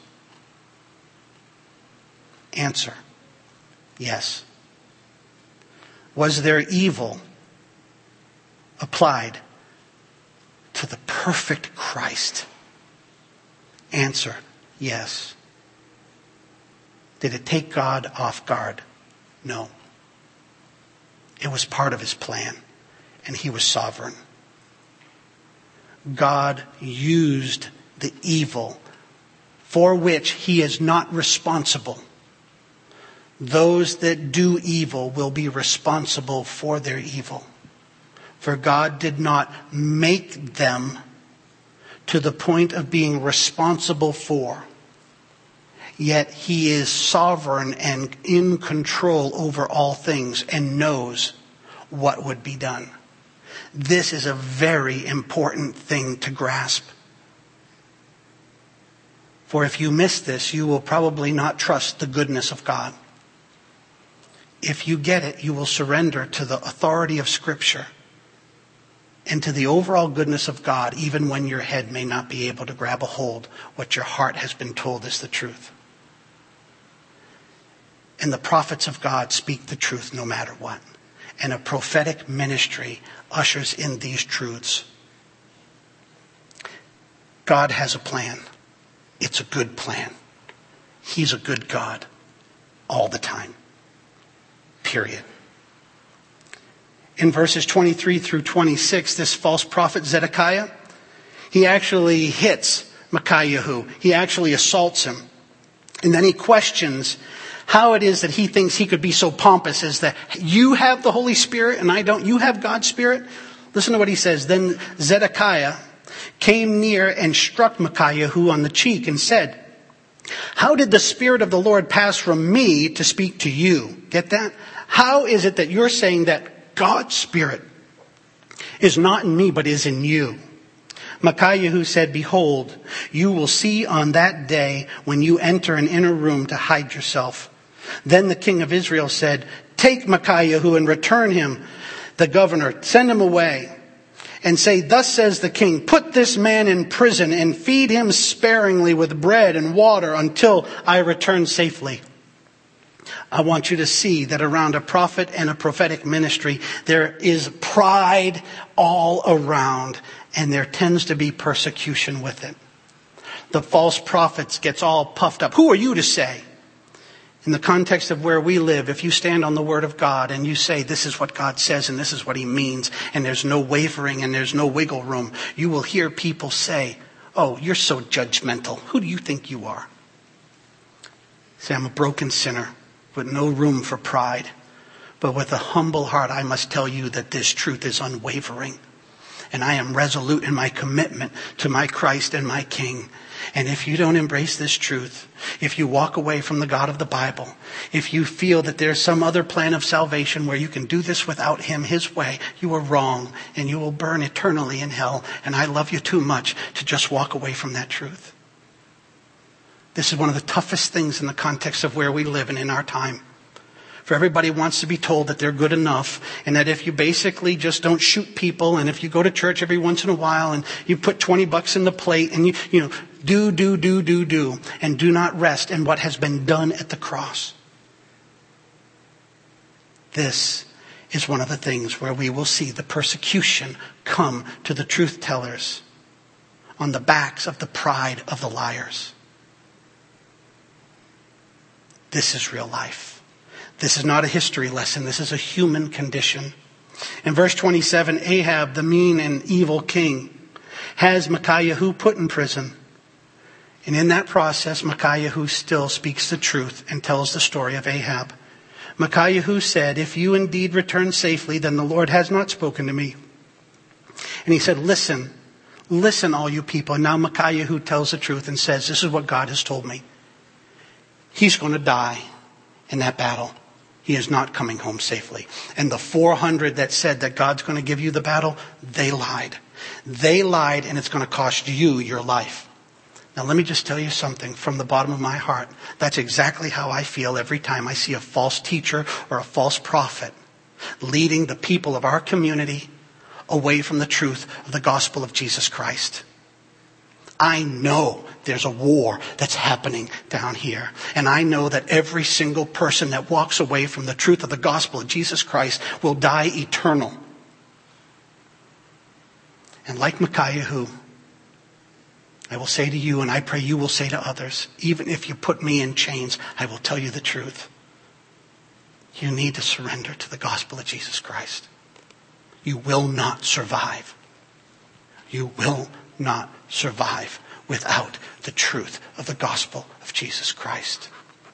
Answer, yes. Was there evil applied to the perfect Christ? Answer, yes. Did it take God off guard? No. It was part of his plan, and he was sovereign. God used the evil for which he is not responsible. Those that do evil will be responsible for their evil. For God did not make them to the point of being responsible for. Yet he is sovereign and in control over all things and knows what would be done. This is a very important thing to grasp. For if you miss this, you will probably not trust the goodness of God. If you get it, you will surrender to the authority of Scripture and to the overall goodness of God, even when your head may not be able to grab a hold what your heart has been told is the truth. And the prophets of God speak the truth no matter what. And a prophetic ministry ushers in these truths. God has a plan. It's a good plan. He's a good God all the time. Period. In verses twenty-three through twenty-six, this false prophet Zedekiah, he actually hits Micaiah. He actually assaults him. And then he questions how it is that he thinks he could be so pompous as that you have the Holy Spirit and I don't. You have God's Spirit. Listen to what he says. Then Zedekiah came near and struck Micaiah on the cheek and said, "How did the Spirit of the Lord pass from me to speak to you?" Get that? How is it that you're saying that God's Spirit is not in me but is in you? Micaiah said, "Behold, you will see on that day when you enter an inner room to hide yourself." Then the king of Israel said, "Take Micaiah and return him, the governor, send him away. And say, 'Thus says the king, put this man in prison and feed him sparingly with bread and water until I return safely.'" I want you to see that around a prophet and a prophetic ministry, there is pride all around, and there tends to be persecution with it. The false prophets gets all puffed up. Who are you to say? In the context of where we live, if you stand on the Word of God and you say, this is what God says and this is what He means, and there's no wavering and there's no wiggle room, you will hear people say, "Oh, you're so judgmental. Who do you think you are?" Say, "I'm a broken sinner with no room for pride. But with a humble heart, I must tell you that this truth is unwavering. And I am resolute in my commitment to my Christ and my King. And if you don't embrace this truth, if you walk away from the God of the Bible, if you feel that there's some other plan of salvation where you can do this without Him, His way, you are wrong and you will burn eternally in hell. And I love you too much to just walk away from that truth." This is one of the toughest things in the context of where we live and in our time. For everybody wants to be told that they're good enough, and that if you basically just don't shoot people, and if you go to church every once in a while, and you put twenty bucks in the plate, and you, you know, do, do, do, do, do, and do not rest in what has been done at the cross. This is one of the things where we will see the persecution come to the truth tellers on the backs of the pride of the liars. This is real life. This is not a history lesson. This is a human condition. In verse twenty-seven, Ahab, the mean and evil king, has Micaiah put in prison. And in that process, Micaiah still speaks the truth and tells the story of Ahab. Micaiah said, "If you indeed return safely, then the Lord has not spoken to me." And he said, listen, listen all you people. And now Micaiah tells the truth and says, this is what God has told me. He's going to die in that battle. He is not coming home safely. And the four hundred that said that God's going to give you the battle, they lied. They lied, and it's going to cost you your life. Now let me just tell you something from the bottom of my heart. That's exactly how I feel every time I see a false teacher or a false prophet leading the people of our community away from the truth of the gospel of Jesus Christ. I know there's a war that's happening down here. And I know that every single person that walks away from the truth of the gospel of Jesus Christ will die eternal. And like Micaiah, I will say to you, and I pray you will say to others, even if you put me in chains, I will tell you the truth. You need to surrender to the gospel of Jesus Christ. You will not survive. You will not survive without the truth of the gospel of Jesus Christ.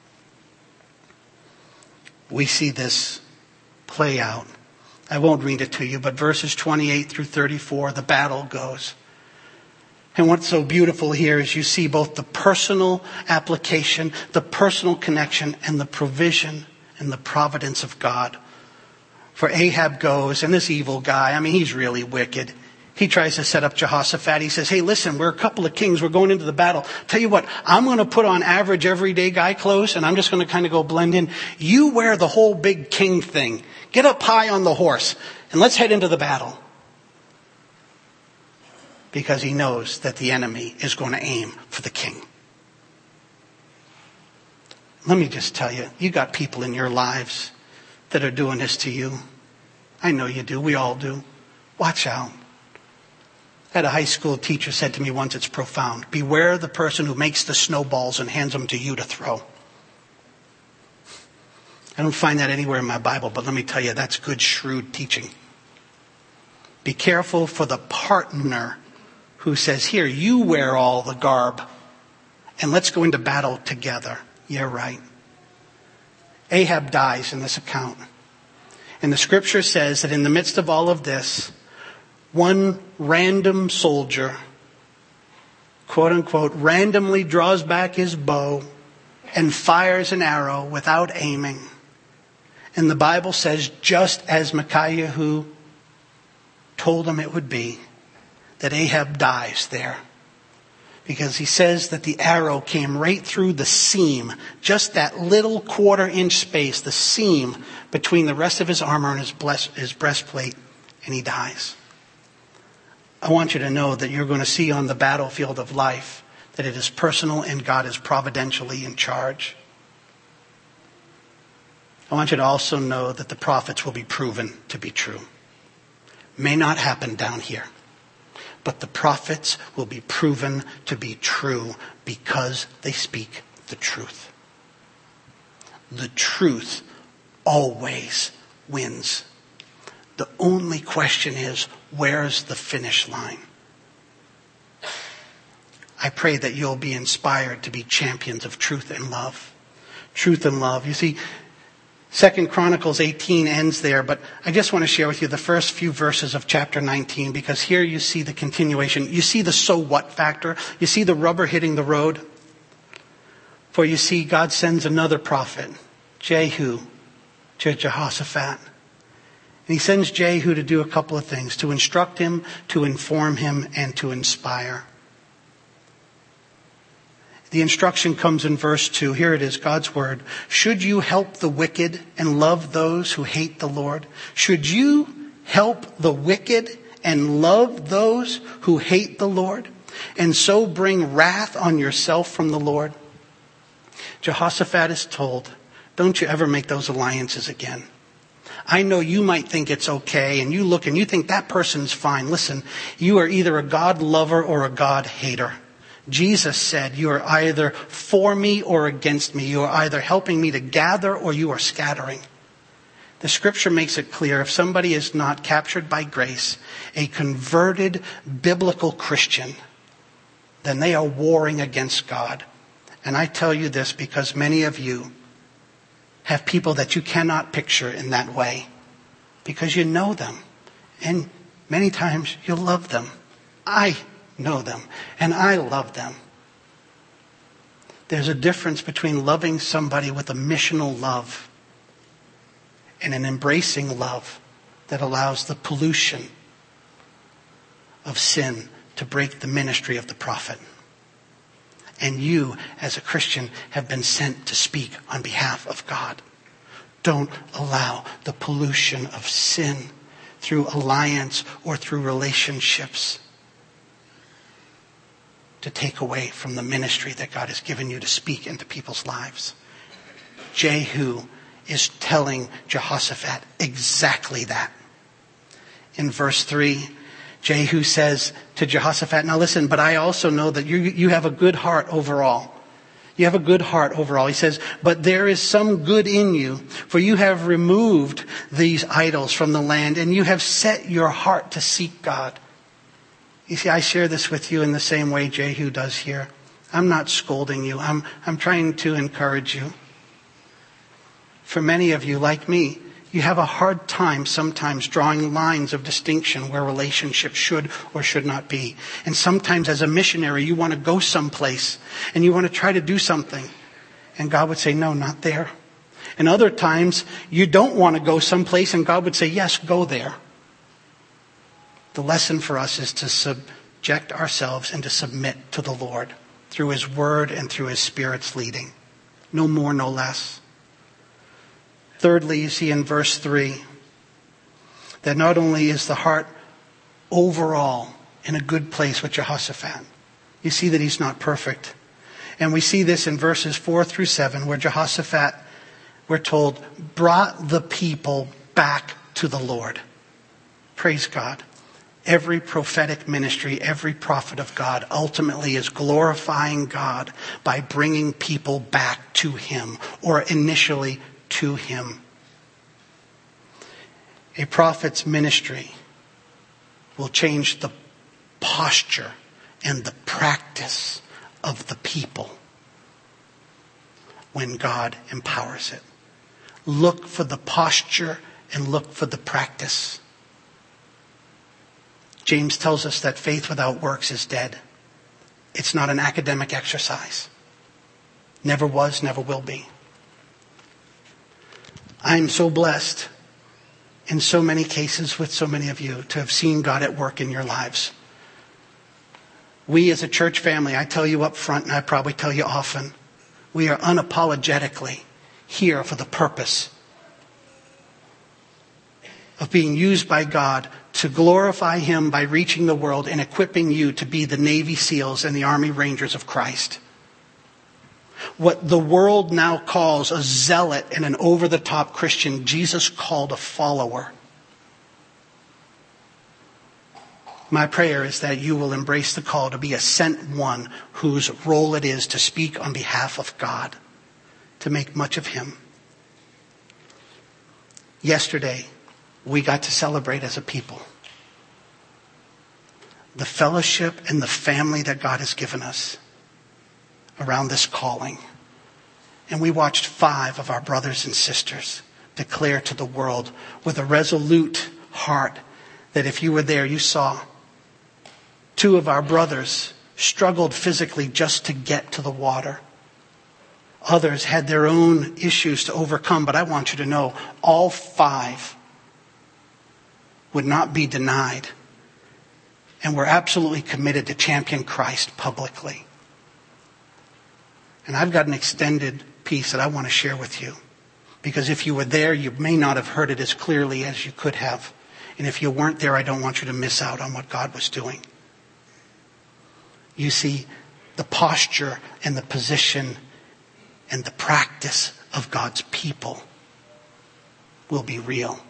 We see this play out. I won't read it to you, but verses twenty-eight through thirty-four, the battle goes. And what's so beautiful here is you see both the personal application, the personal connection, and the provision and the providence of God. For Ahab goes, and this evil guy, I mean, he's really wicked. He tries to set up Jehoshaphat. He says, hey, listen, we're a couple of kings. We're going into the battle. Tell you what, I'm going to put on average everyday guy clothes, and I'm just going to kind of go blend in. You wear the whole big king thing. Get up high on the horse, and let's head into the battle. Because he knows that the enemy is going to aim for the king. Let me just tell you, you got people in your lives that are doing this to you. I know you do. We all do. Watch out. I had a high school teacher said to me once, it's profound. Beware the person who makes the snowballs and hands them to you to throw. I don't find that anywhere in my Bible, but let me tell you, that's good, shrewd teaching. Be careful for the partner who says, here, you wear all the garb, and let's go into battle together. Yeah, right. Ahab dies in this account. And the scripture says that in the midst of all of this, one random soldier, quote unquote, randomly draws back his bow and fires an arrow without aiming. And the Bible says, just as Micaiah who told him it would be, that Ahab dies there. Because he says that the arrow came right through the seam, just that little quarter inch space, the seam between the rest of his armor and his, bless, his breastplate, and he dies. I want you to know that you're going to see on the battlefield of life that it is personal and God is providentially in charge. I want you to also know that the prophets will be proven to be true. May not happen down here. But the prophets will be proven to be true because they speak the truth. The truth always wins. The only question is, where's the finish line? I pray that you'll be inspired to be champions of truth and love. Truth and love. You see, Second Chronicles eighteen ends there, but I just want to share with you the first few verses of chapter nineteen, because here you see the continuation. You see the so what factor. You see the rubber hitting the road. For you see, God sends another prophet, Jehu, to Jehoshaphat. And he sends Jehu to do a couple of things, to instruct him, to inform him, and to inspire. The instruction comes in verse two. Here it is, God's word. Should you help the wicked and love those who hate the Lord? Should you help the wicked and love those who hate the Lord, and so bring wrath on yourself from the Lord? Jehoshaphat is told, don't you ever make those alliances again. I know you might think it's okay, and you look and you think that person's fine. Listen, you are either a God lover or a God hater. Jesus said, you are either for me or against me. You are either helping me to gather or you are scattering. The scripture makes it clear, if somebody is not captured by grace, a converted biblical Christian, then they are warring against God. And I tell you this because many of you have people that you cannot picture in that way, because you know them. And many times you love them. I know them, and I love them. There's a difference between loving somebody with a missional love and an embracing love that allows the pollution of sin to break the ministry of the prophet. And you, as a Christian, have been sent to speak on behalf of God. Don't allow the pollution of sin through alliance or through relationships to take away from the ministry that God has given you to speak into people's lives. Jehu is telling Jehoshaphat exactly that. In verse three, Jehu says to Jehoshaphat, now listen, but I also know that you, you have a good heart overall. You have a good heart overall. He says, but there is some good in you, for you have removed these idols from the land, and you have set your heart to seek God. You see, I share this with you in the same way Jehu does here. I'm not scolding you. I'm, I'm trying to encourage you. For many of you, like me, you have a hard time sometimes drawing lines of distinction where relationships should or should not be. And sometimes as a missionary, you want to go someplace and you want to try to do something. And God would say, no, not there. And other times, you don't want to go someplace and God would say, yes, go there. The lesson for us is to subject ourselves and to submit to the Lord through His Word and through His Spirit's leading. No more, no less. Thirdly, you see in verse three that not only is the heart overall in a good place with Jehoshaphat, you see that he's not perfect. And we see this in verses four through seven where Jehoshaphat, we're told, brought the people back to the Lord. Praise God. Every prophetic ministry, every prophet of God ultimately is glorifying God by bringing people back to Him, or initially to Him. A prophet's ministry will change the posture and the practice of the people when God empowers it. Look for the posture and look for the practice. James tells us that faith without works is dead. It's not an academic exercise. Never was, never will be. I'm so blessed in so many cases with so many of you to have seen God at work in your lives. We as a church family, I tell you up front, and I probably tell you often, we are unapologetically here for the purpose of being used by God to glorify Him by reaching the world and equipping you to be the Navy SEALs and the Army Rangers of Christ. What the world now calls a zealot and an over-the-top Christian, Jesus called a follower. My prayer is that you will embrace the call to be a sent one whose role it is to speak on behalf of God, to make much of Him. Yesterday, we got to celebrate as a people the fellowship and the family that God has given us around this calling. And we watched five of our brothers and sisters declare to the world with a resolute heart that if you were there, you saw two of our brothers struggled physically just to get to the water. Others had their own issues to overcome, but I want you to know all five would not be denied and were absolutely committed to champion Christ publicly. And I've got an extended piece that I want to share with you. Because if you were there, you may not have heard it as clearly as you could have. And if you weren't there, I don't want you to miss out on what God was doing. You see, the posture and the position and the practice of God's people will be real.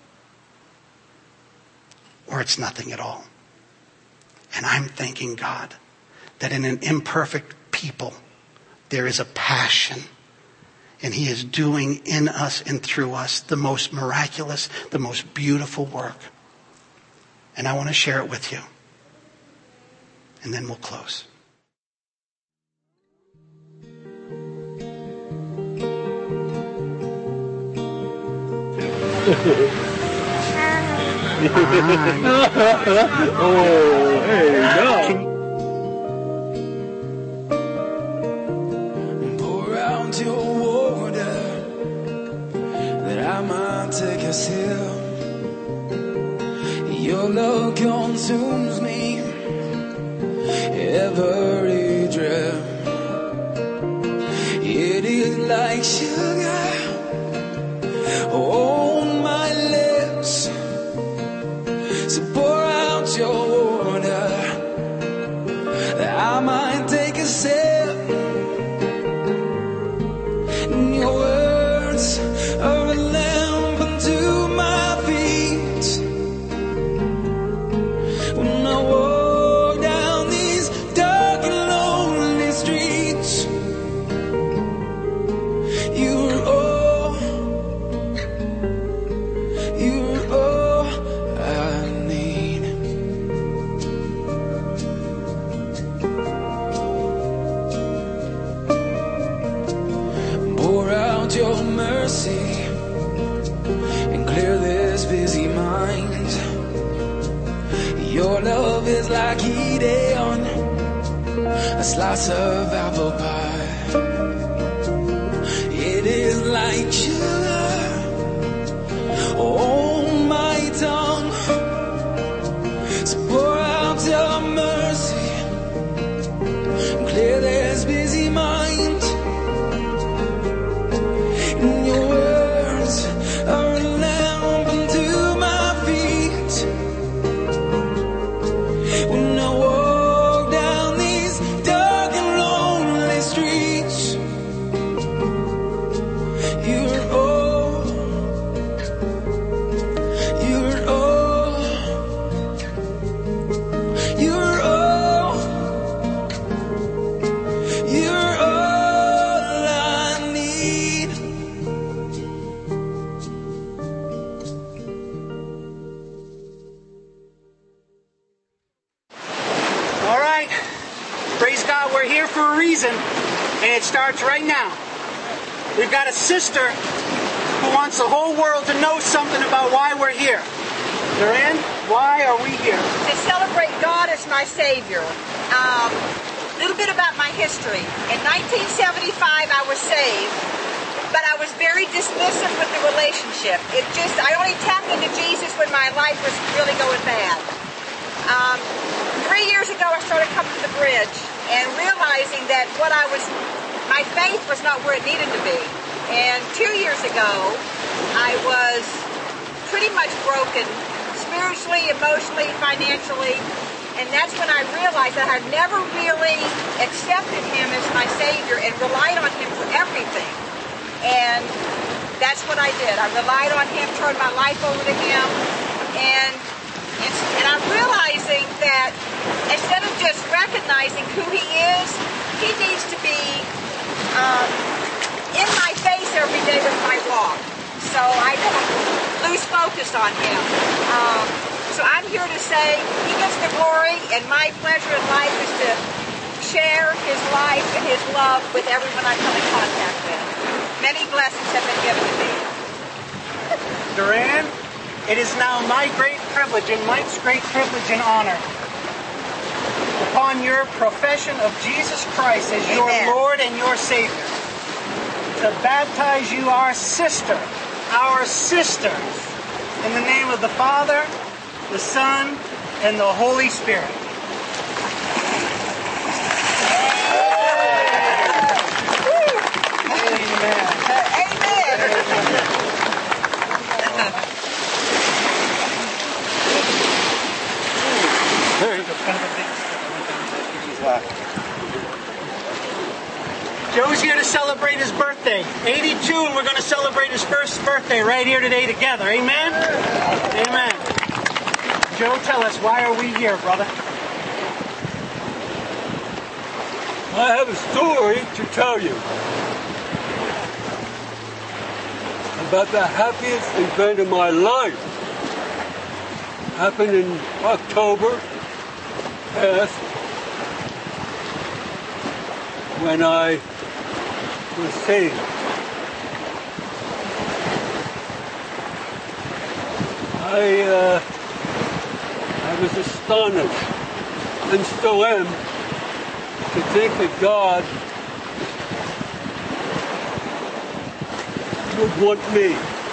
Or it's nothing at all. And I'm thanking God that in an imperfect people, there is a passion, and He is doing in us and through us the most miraculous, the most beautiful work. And I want to share it with you. And then we'll close. Oh, there you go. Take a sip. Your love consumes me, every drip. It is like sugar on my lips. So pour out your water, that I might take a sip. And your words are a lamp unto my feet. When I walk down these dark and lonely streets, you're all, you're all I need. mercy and clear this busy mind. Your love is like eating on a slice of apple pie. It is like sugar on my tongue. So pour out your mercy and clear this busy mind. And your words are a lamp unto my feet. When I walk down these dark and lonely streets, you're all, you're all, you're all, you're all I need. All right. Praise God, we're here for a reason, and it starts right now. We've got a sister who wants the whole world to know something about why we're here. Duran, why are we here? To celebrate God as my Savior. A um, little bit about my history. In nineteen seventy-five, I was saved, but I was very dismissive with the relationship. It just, I only tapped into Jesus when my life was really going bad. Um, three years ago, I started coming to the bridge and realizing that what I was, my faith was not where it needed to be. And two years ago, I was pretty much broken spiritually, emotionally, financially. And that's when I realized that I never really accepted Him as my Savior and relied on Him for everything. And that's what I did. I relied on Him, turned my life over to Him. And, and, and I'm realizing that instead of just recognizing who He is, He needs to be um, in my face every day with my walk. So I don't lose focus on Him. Um, so I'm here to say He gets the glory, and my pleasure in life is to share His life and His love with everyone I come in contact with. Many blessings have been given to me. Duran, it is now my great privilege and Mike's great privilege and honor, upon your profession of Jesus Christ as your Amen. Lord and your Savior, to baptize you, our sister, our sister, in the name of the Father, the Son, and the Holy Spirit. Amen. Joe's here to celebrate his birthday. eighty-two, and we're going to celebrate his first birthday right here today together. Amen? Amen. Joe, tell us, why are we here, brother? I have a story to tell you about the happiest event of my life. Happened in October past, when I was saved. I, uh, I was astonished, and still am, to think that God would want me.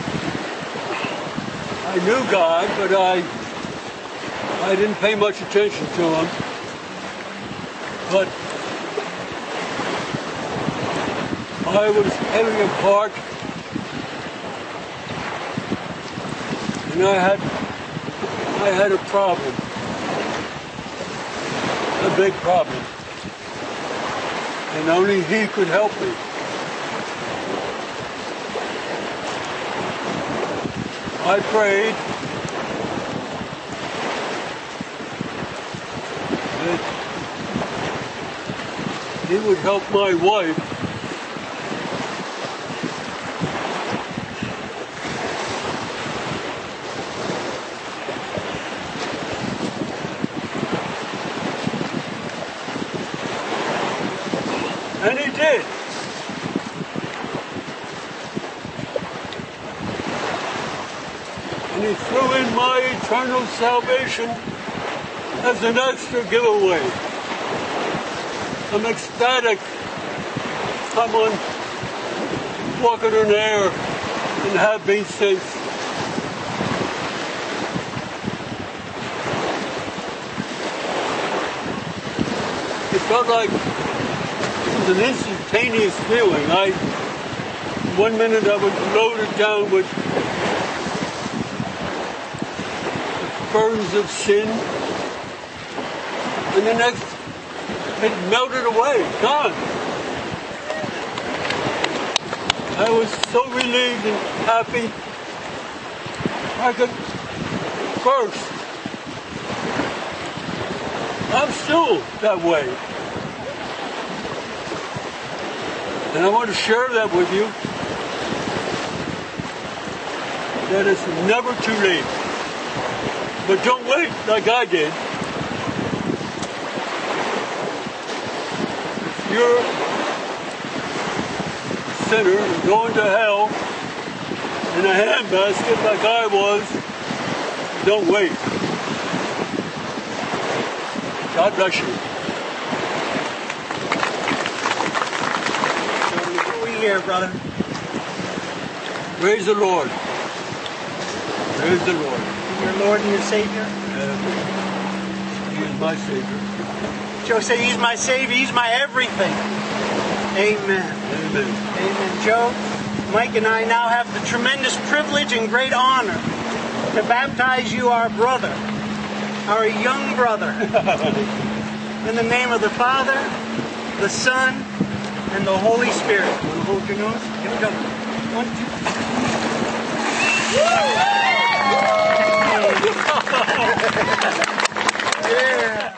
I knew God, but I, I didn't pay much attention to Him. But I was heavy of heart, and I had, I had a problem, a big problem, and only He could help me. I prayed that He would help my wife And He did. And he threw in my eternal salvation as an extra giveaway. I'm ecstatic. I'm on walking in air and have been safe. It felt like it was an instantaneous feeling. I, one minute I was loaded down with the burdens of sin, and the next it melted away, gone. I was so relieved and happy I could burst. I'm still that way. And I want to share that with you, that it's never too late. But don't wait like I did. If you're a sinner and going to hell in a handbasket like I was, don't wait. God bless you. What are we here, brother? Praise the Lord. Praise the Lord. Your Lord and your Savior? Uh, he is my Savior. Joe said, He's my Savior. He's my everything. Amen. Amen. Amen. Joe, Mike and I now have the tremendous privilege and great honor to baptize you, our brother, our young brother, in the name of the Father, the Son, and the Holy Spirit. Want to hold your nose? Here we go. One, two. Yeah.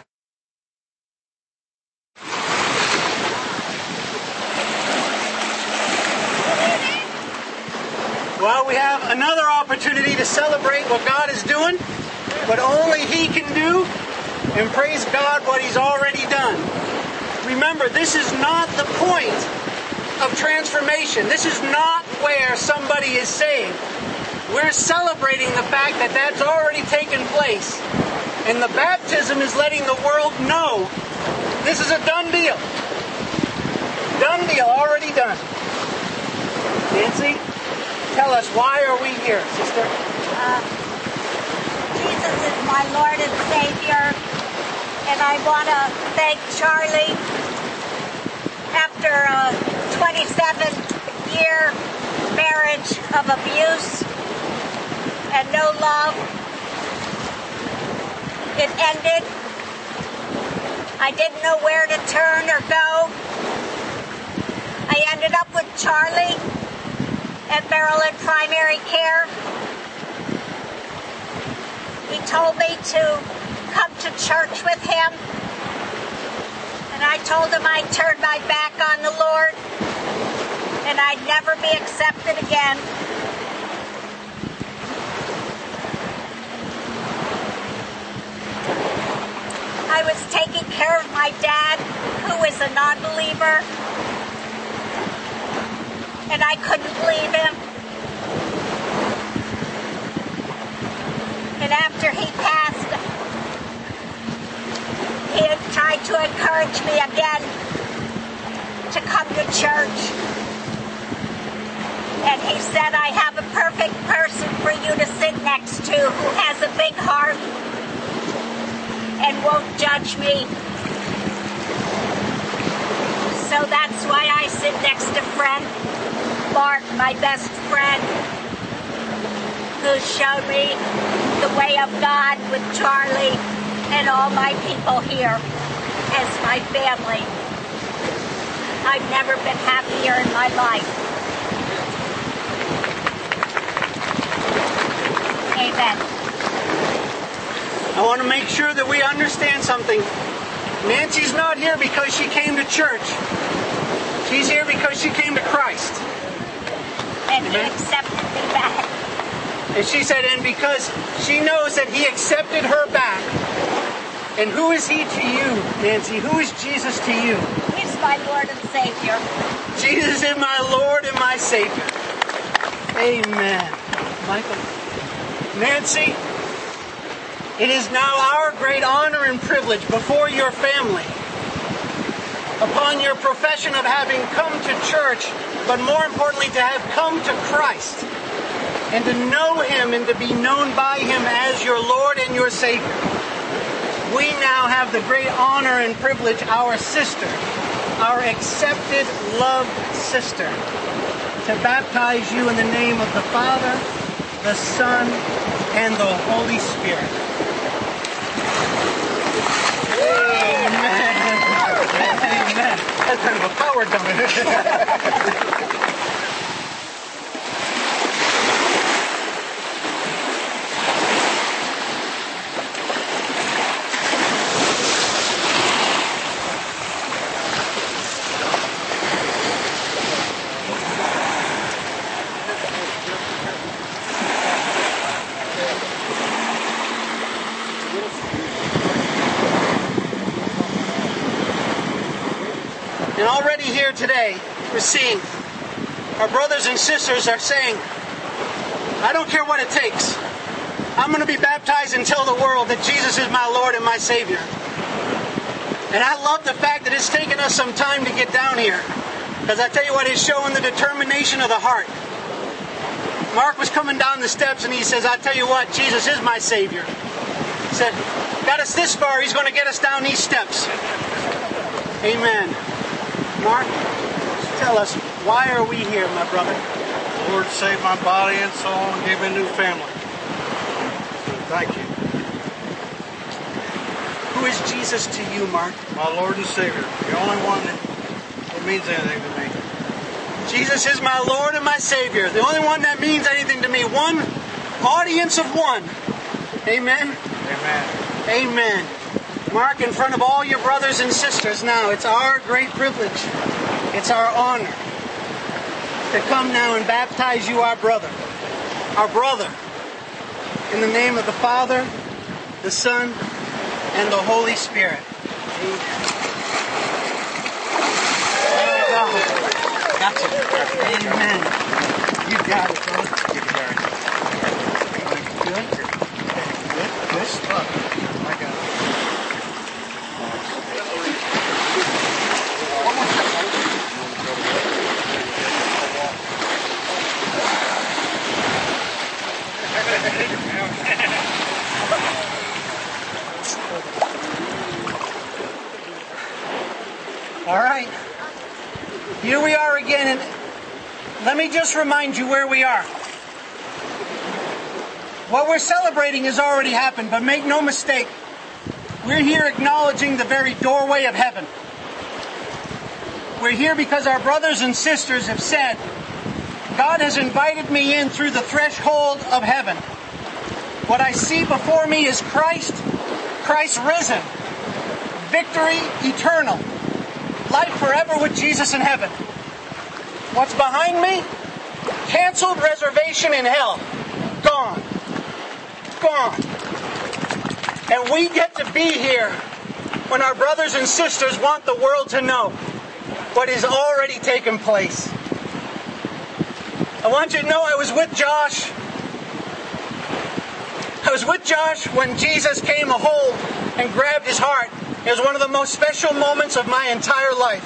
Well, we have another opportunity to celebrate what God is doing, what only He can do, and praise God what He's already done. Remember, this is not the point of transformation. This is not where somebody is saved. We're celebrating the fact that that's already taken place. And the baptism is letting the world know this is a done deal. Done deal, already done. Nancy, tell us, why are we here, sister? Uh, Jesus is my Lord and Savior, and I want to thank Charlie. After a twenty-seven year marriage of abuse and no love, it ended. I didn't know where to turn or go. I ended up with Charlie at Maryland Primary Care. He told me to come to church with him, and I told him I'd turn my back on the Lord and I'd never be accepted again. I was taking care of my dad, who is a non-believer, and I couldn't leave him. And after he passed, he had tried to encourage me again to come to church. And he said, I have a perfect person for you to sit next to who has a big heart and won't judge me. So that's why I sit next to friend Mark, my best friend, who showed me the way of God with Charlie and all my people here as my family. I've never been happier in my life. Amen. I want to make sure that we understand something. Nancy's not here because she came to church. She's here because she came to Christ. And he accepted me back. And she said, and because she knows that He accepted her back. And who is He to you, Nancy? Who is Jesus to you? He's my Lord and Savior. Jesus is my Lord and my Savior. Amen. Michael? Nancy, it is now our great honor and privilege before your family, upon your profession of having come to church, but more importantly to have come to Christ, and to know Him and to be known by Him as your Lord and your Savior. We now have the great honor and privilege, our sister, our accepted, loved sister, to baptize you in the name of the Father, the Son, and the Holy Spirit. Amen. Amen. That's kind of a power dunk. And already here today, we're seeing our brothers and sisters are saying, I don't care what it takes. I'm going to be baptized and tell the world that Jesus is my Lord and my Savior. And I love the fact that it's taken us some time to get down here. Because I tell you what, it's showing the determination of the heart. Mark was coming down the steps and he says, I tell you what, Jesus is my Savior. He said, got us this far, He's going to get us down these steps. Amen. Mark, tell us, why are we here, my brother? The Lord saved my body and soul and gave me a new family. So thank you. Who is Jesus to you, Mark? My Lord and Savior. The only one that, that means anything to me. Jesus is my Lord and my Savior. The only one that means anything to me. One audience of one. Amen? Amen. Amen. Mark, in front of all your brothers and sisters now, it's our great privilege, it's our honor to come now and baptize you, our brother, our brother, in the name of the Father, the Son, and the Holy Spirit. Amen. Gotcha. Amen. You got it, brother. Good. Good. Good stuff. I got it. All right. Here we are again, and let me just remind you where we are. What we're celebrating has already happened, but make no mistake, we're here acknowledging the very doorway of heaven. We're here because our brothers and sisters have said, God has invited me in through the threshold of heaven. What I see before me is Christ, Christ risen, victory eternal, life forever with Jesus in heaven. What's behind me? Canceled reservation in hell. Gone. Gone. And we get to be here when our brothers and sisters want the world to know what has already taken place. I want you to know I was with Josh. I was with Josh when Jesus came a hold and grabbed his heart. It was one of the most special moments of my entire life.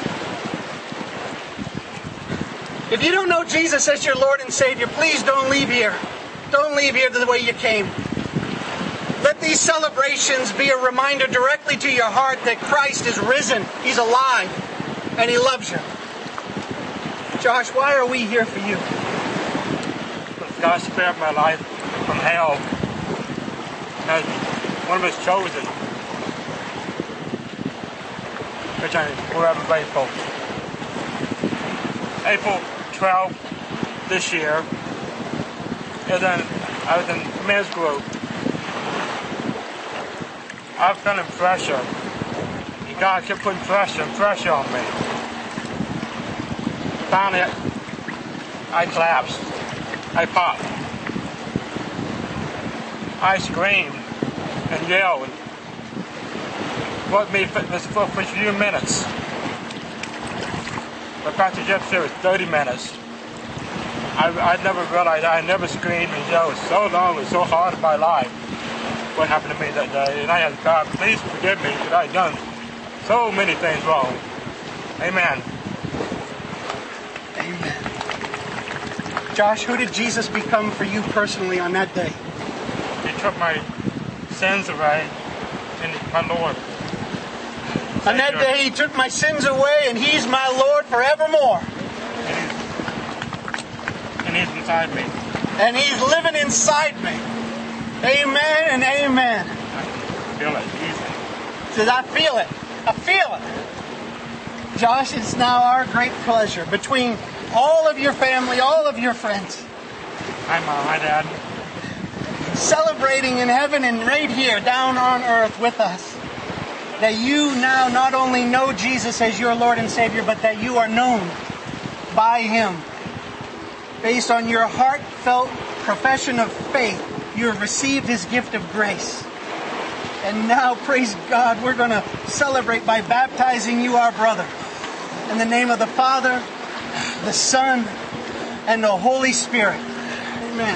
If you don't know Jesus as your Lord and Savior, please don't leave here. Don't leave here the way you came. Let these celebrations be a reminder directly to your heart that Christ is risen, He's alive, and He loves you. Josh, why are we here for you? God spared my life from hell. As one of His chosen, which I'm forever grateful. April twelfth this year, and then I was in men's group. I was feeling pressure. God kept putting pressure and pressure on me. Finally, I collapsed. I popped. I screamed and yelled. What me for, for, for a few minutes. But Pastor Jeff said it was thirty minutes. I, I never realized, I never screamed and yelled so long and so hard in my life what happened to me that day. And I asked God, please forgive me because I've done so many things wrong. Amen. Amen. Josh, who did Jesus become for you personally on that day? He took my sins away and He's my Lord. On that day, He took my sins away and He's my Lord forevermore. And He's inside me. And He's living inside me. Amen and amen. I feel it. Easy. Says, I feel it. I feel it. Josh, it's now our great pleasure between all of your family, all of your friends. Hi, Mom. Hi, Dad. Celebrating in heaven and right here down on earth with us. That you now not only know Jesus as your Lord and Savior, but that you are known by Him. Based on your heartfelt profession of faith, you have received His gift of grace. And now, praise God, we're going to celebrate by baptizing you, our brother. In the name of the Father, the Son, and the Holy Spirit. Amen.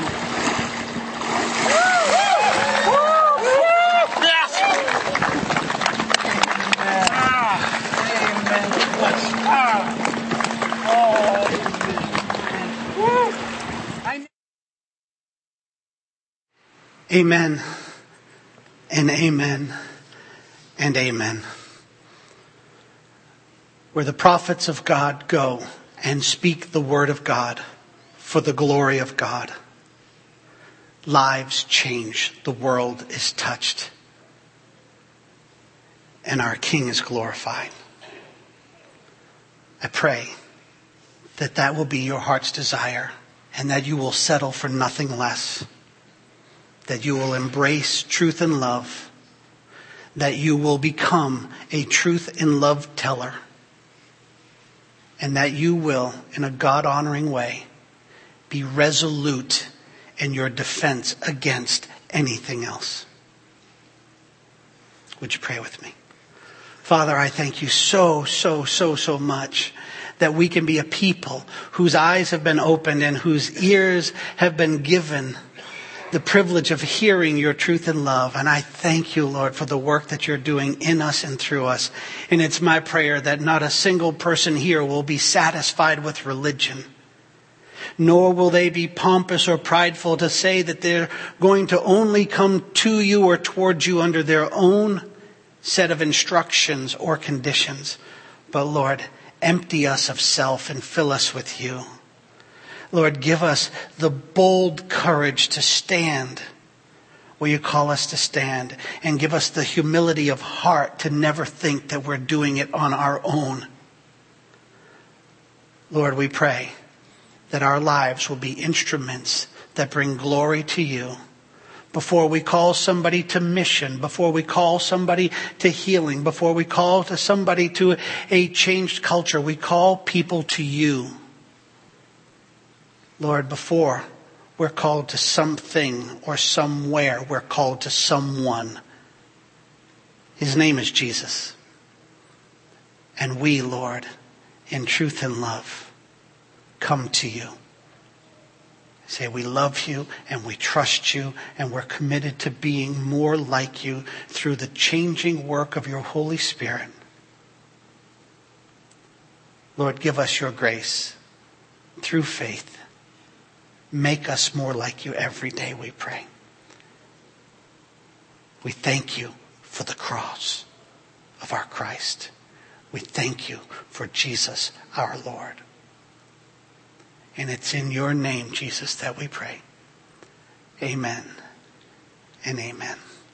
Yes! Amen. Amen. Oh. Amen. And amen. And amen. Where the prophets of God go and speak the word of God for the glory of God, lives change, the world is touched, and our King is glorified. I pray that that will be your heart's desire and that you will settle for nothing less. That you will embrace truth and love. That you will become a truth and love teller. And that you will, in a God-honoring way, be resolute in your defense against anything else. Would you pray with me? Father, I thank you so, so, so, so much that we can be a people whose eyes have been opened and whose ears have been given the privilege of hearing your truth and love. And I thank you, Lord, for the work that you're doing in us and through us. And it's my prayer that not a single person here will be satisfied with religion. Nor will they be pompous or prideful to say that they're going to only come to you or towards you under their own set of instructions or conditions. But Lord, empty us of self and fill us with you. Lord, give us the bold courage to stand where you call us to stand. And give us the humility of heart to never think that we're doing it on our own. Lord, we pray that our lives will be instruments that bring glory to you. Before we call somebody to mission, before we call somebody to healing, before we call to somebody to a changed culture, we call people to you. Lord, before we're called to something or somewhere, we're called to someone. His name is Jesus. And we, Lord, in truth and love, come to you. Say we love you and we trust you and we're committed to being more like you through the changing work of your Holy Spirit. Lord, give us your grace through faith. Make us more like you every day, we pray. We thank you for the cross of our Christ. We thank you for Jesus, our Lord. And it's in your name, Jesus, that we pray. Amen and amen.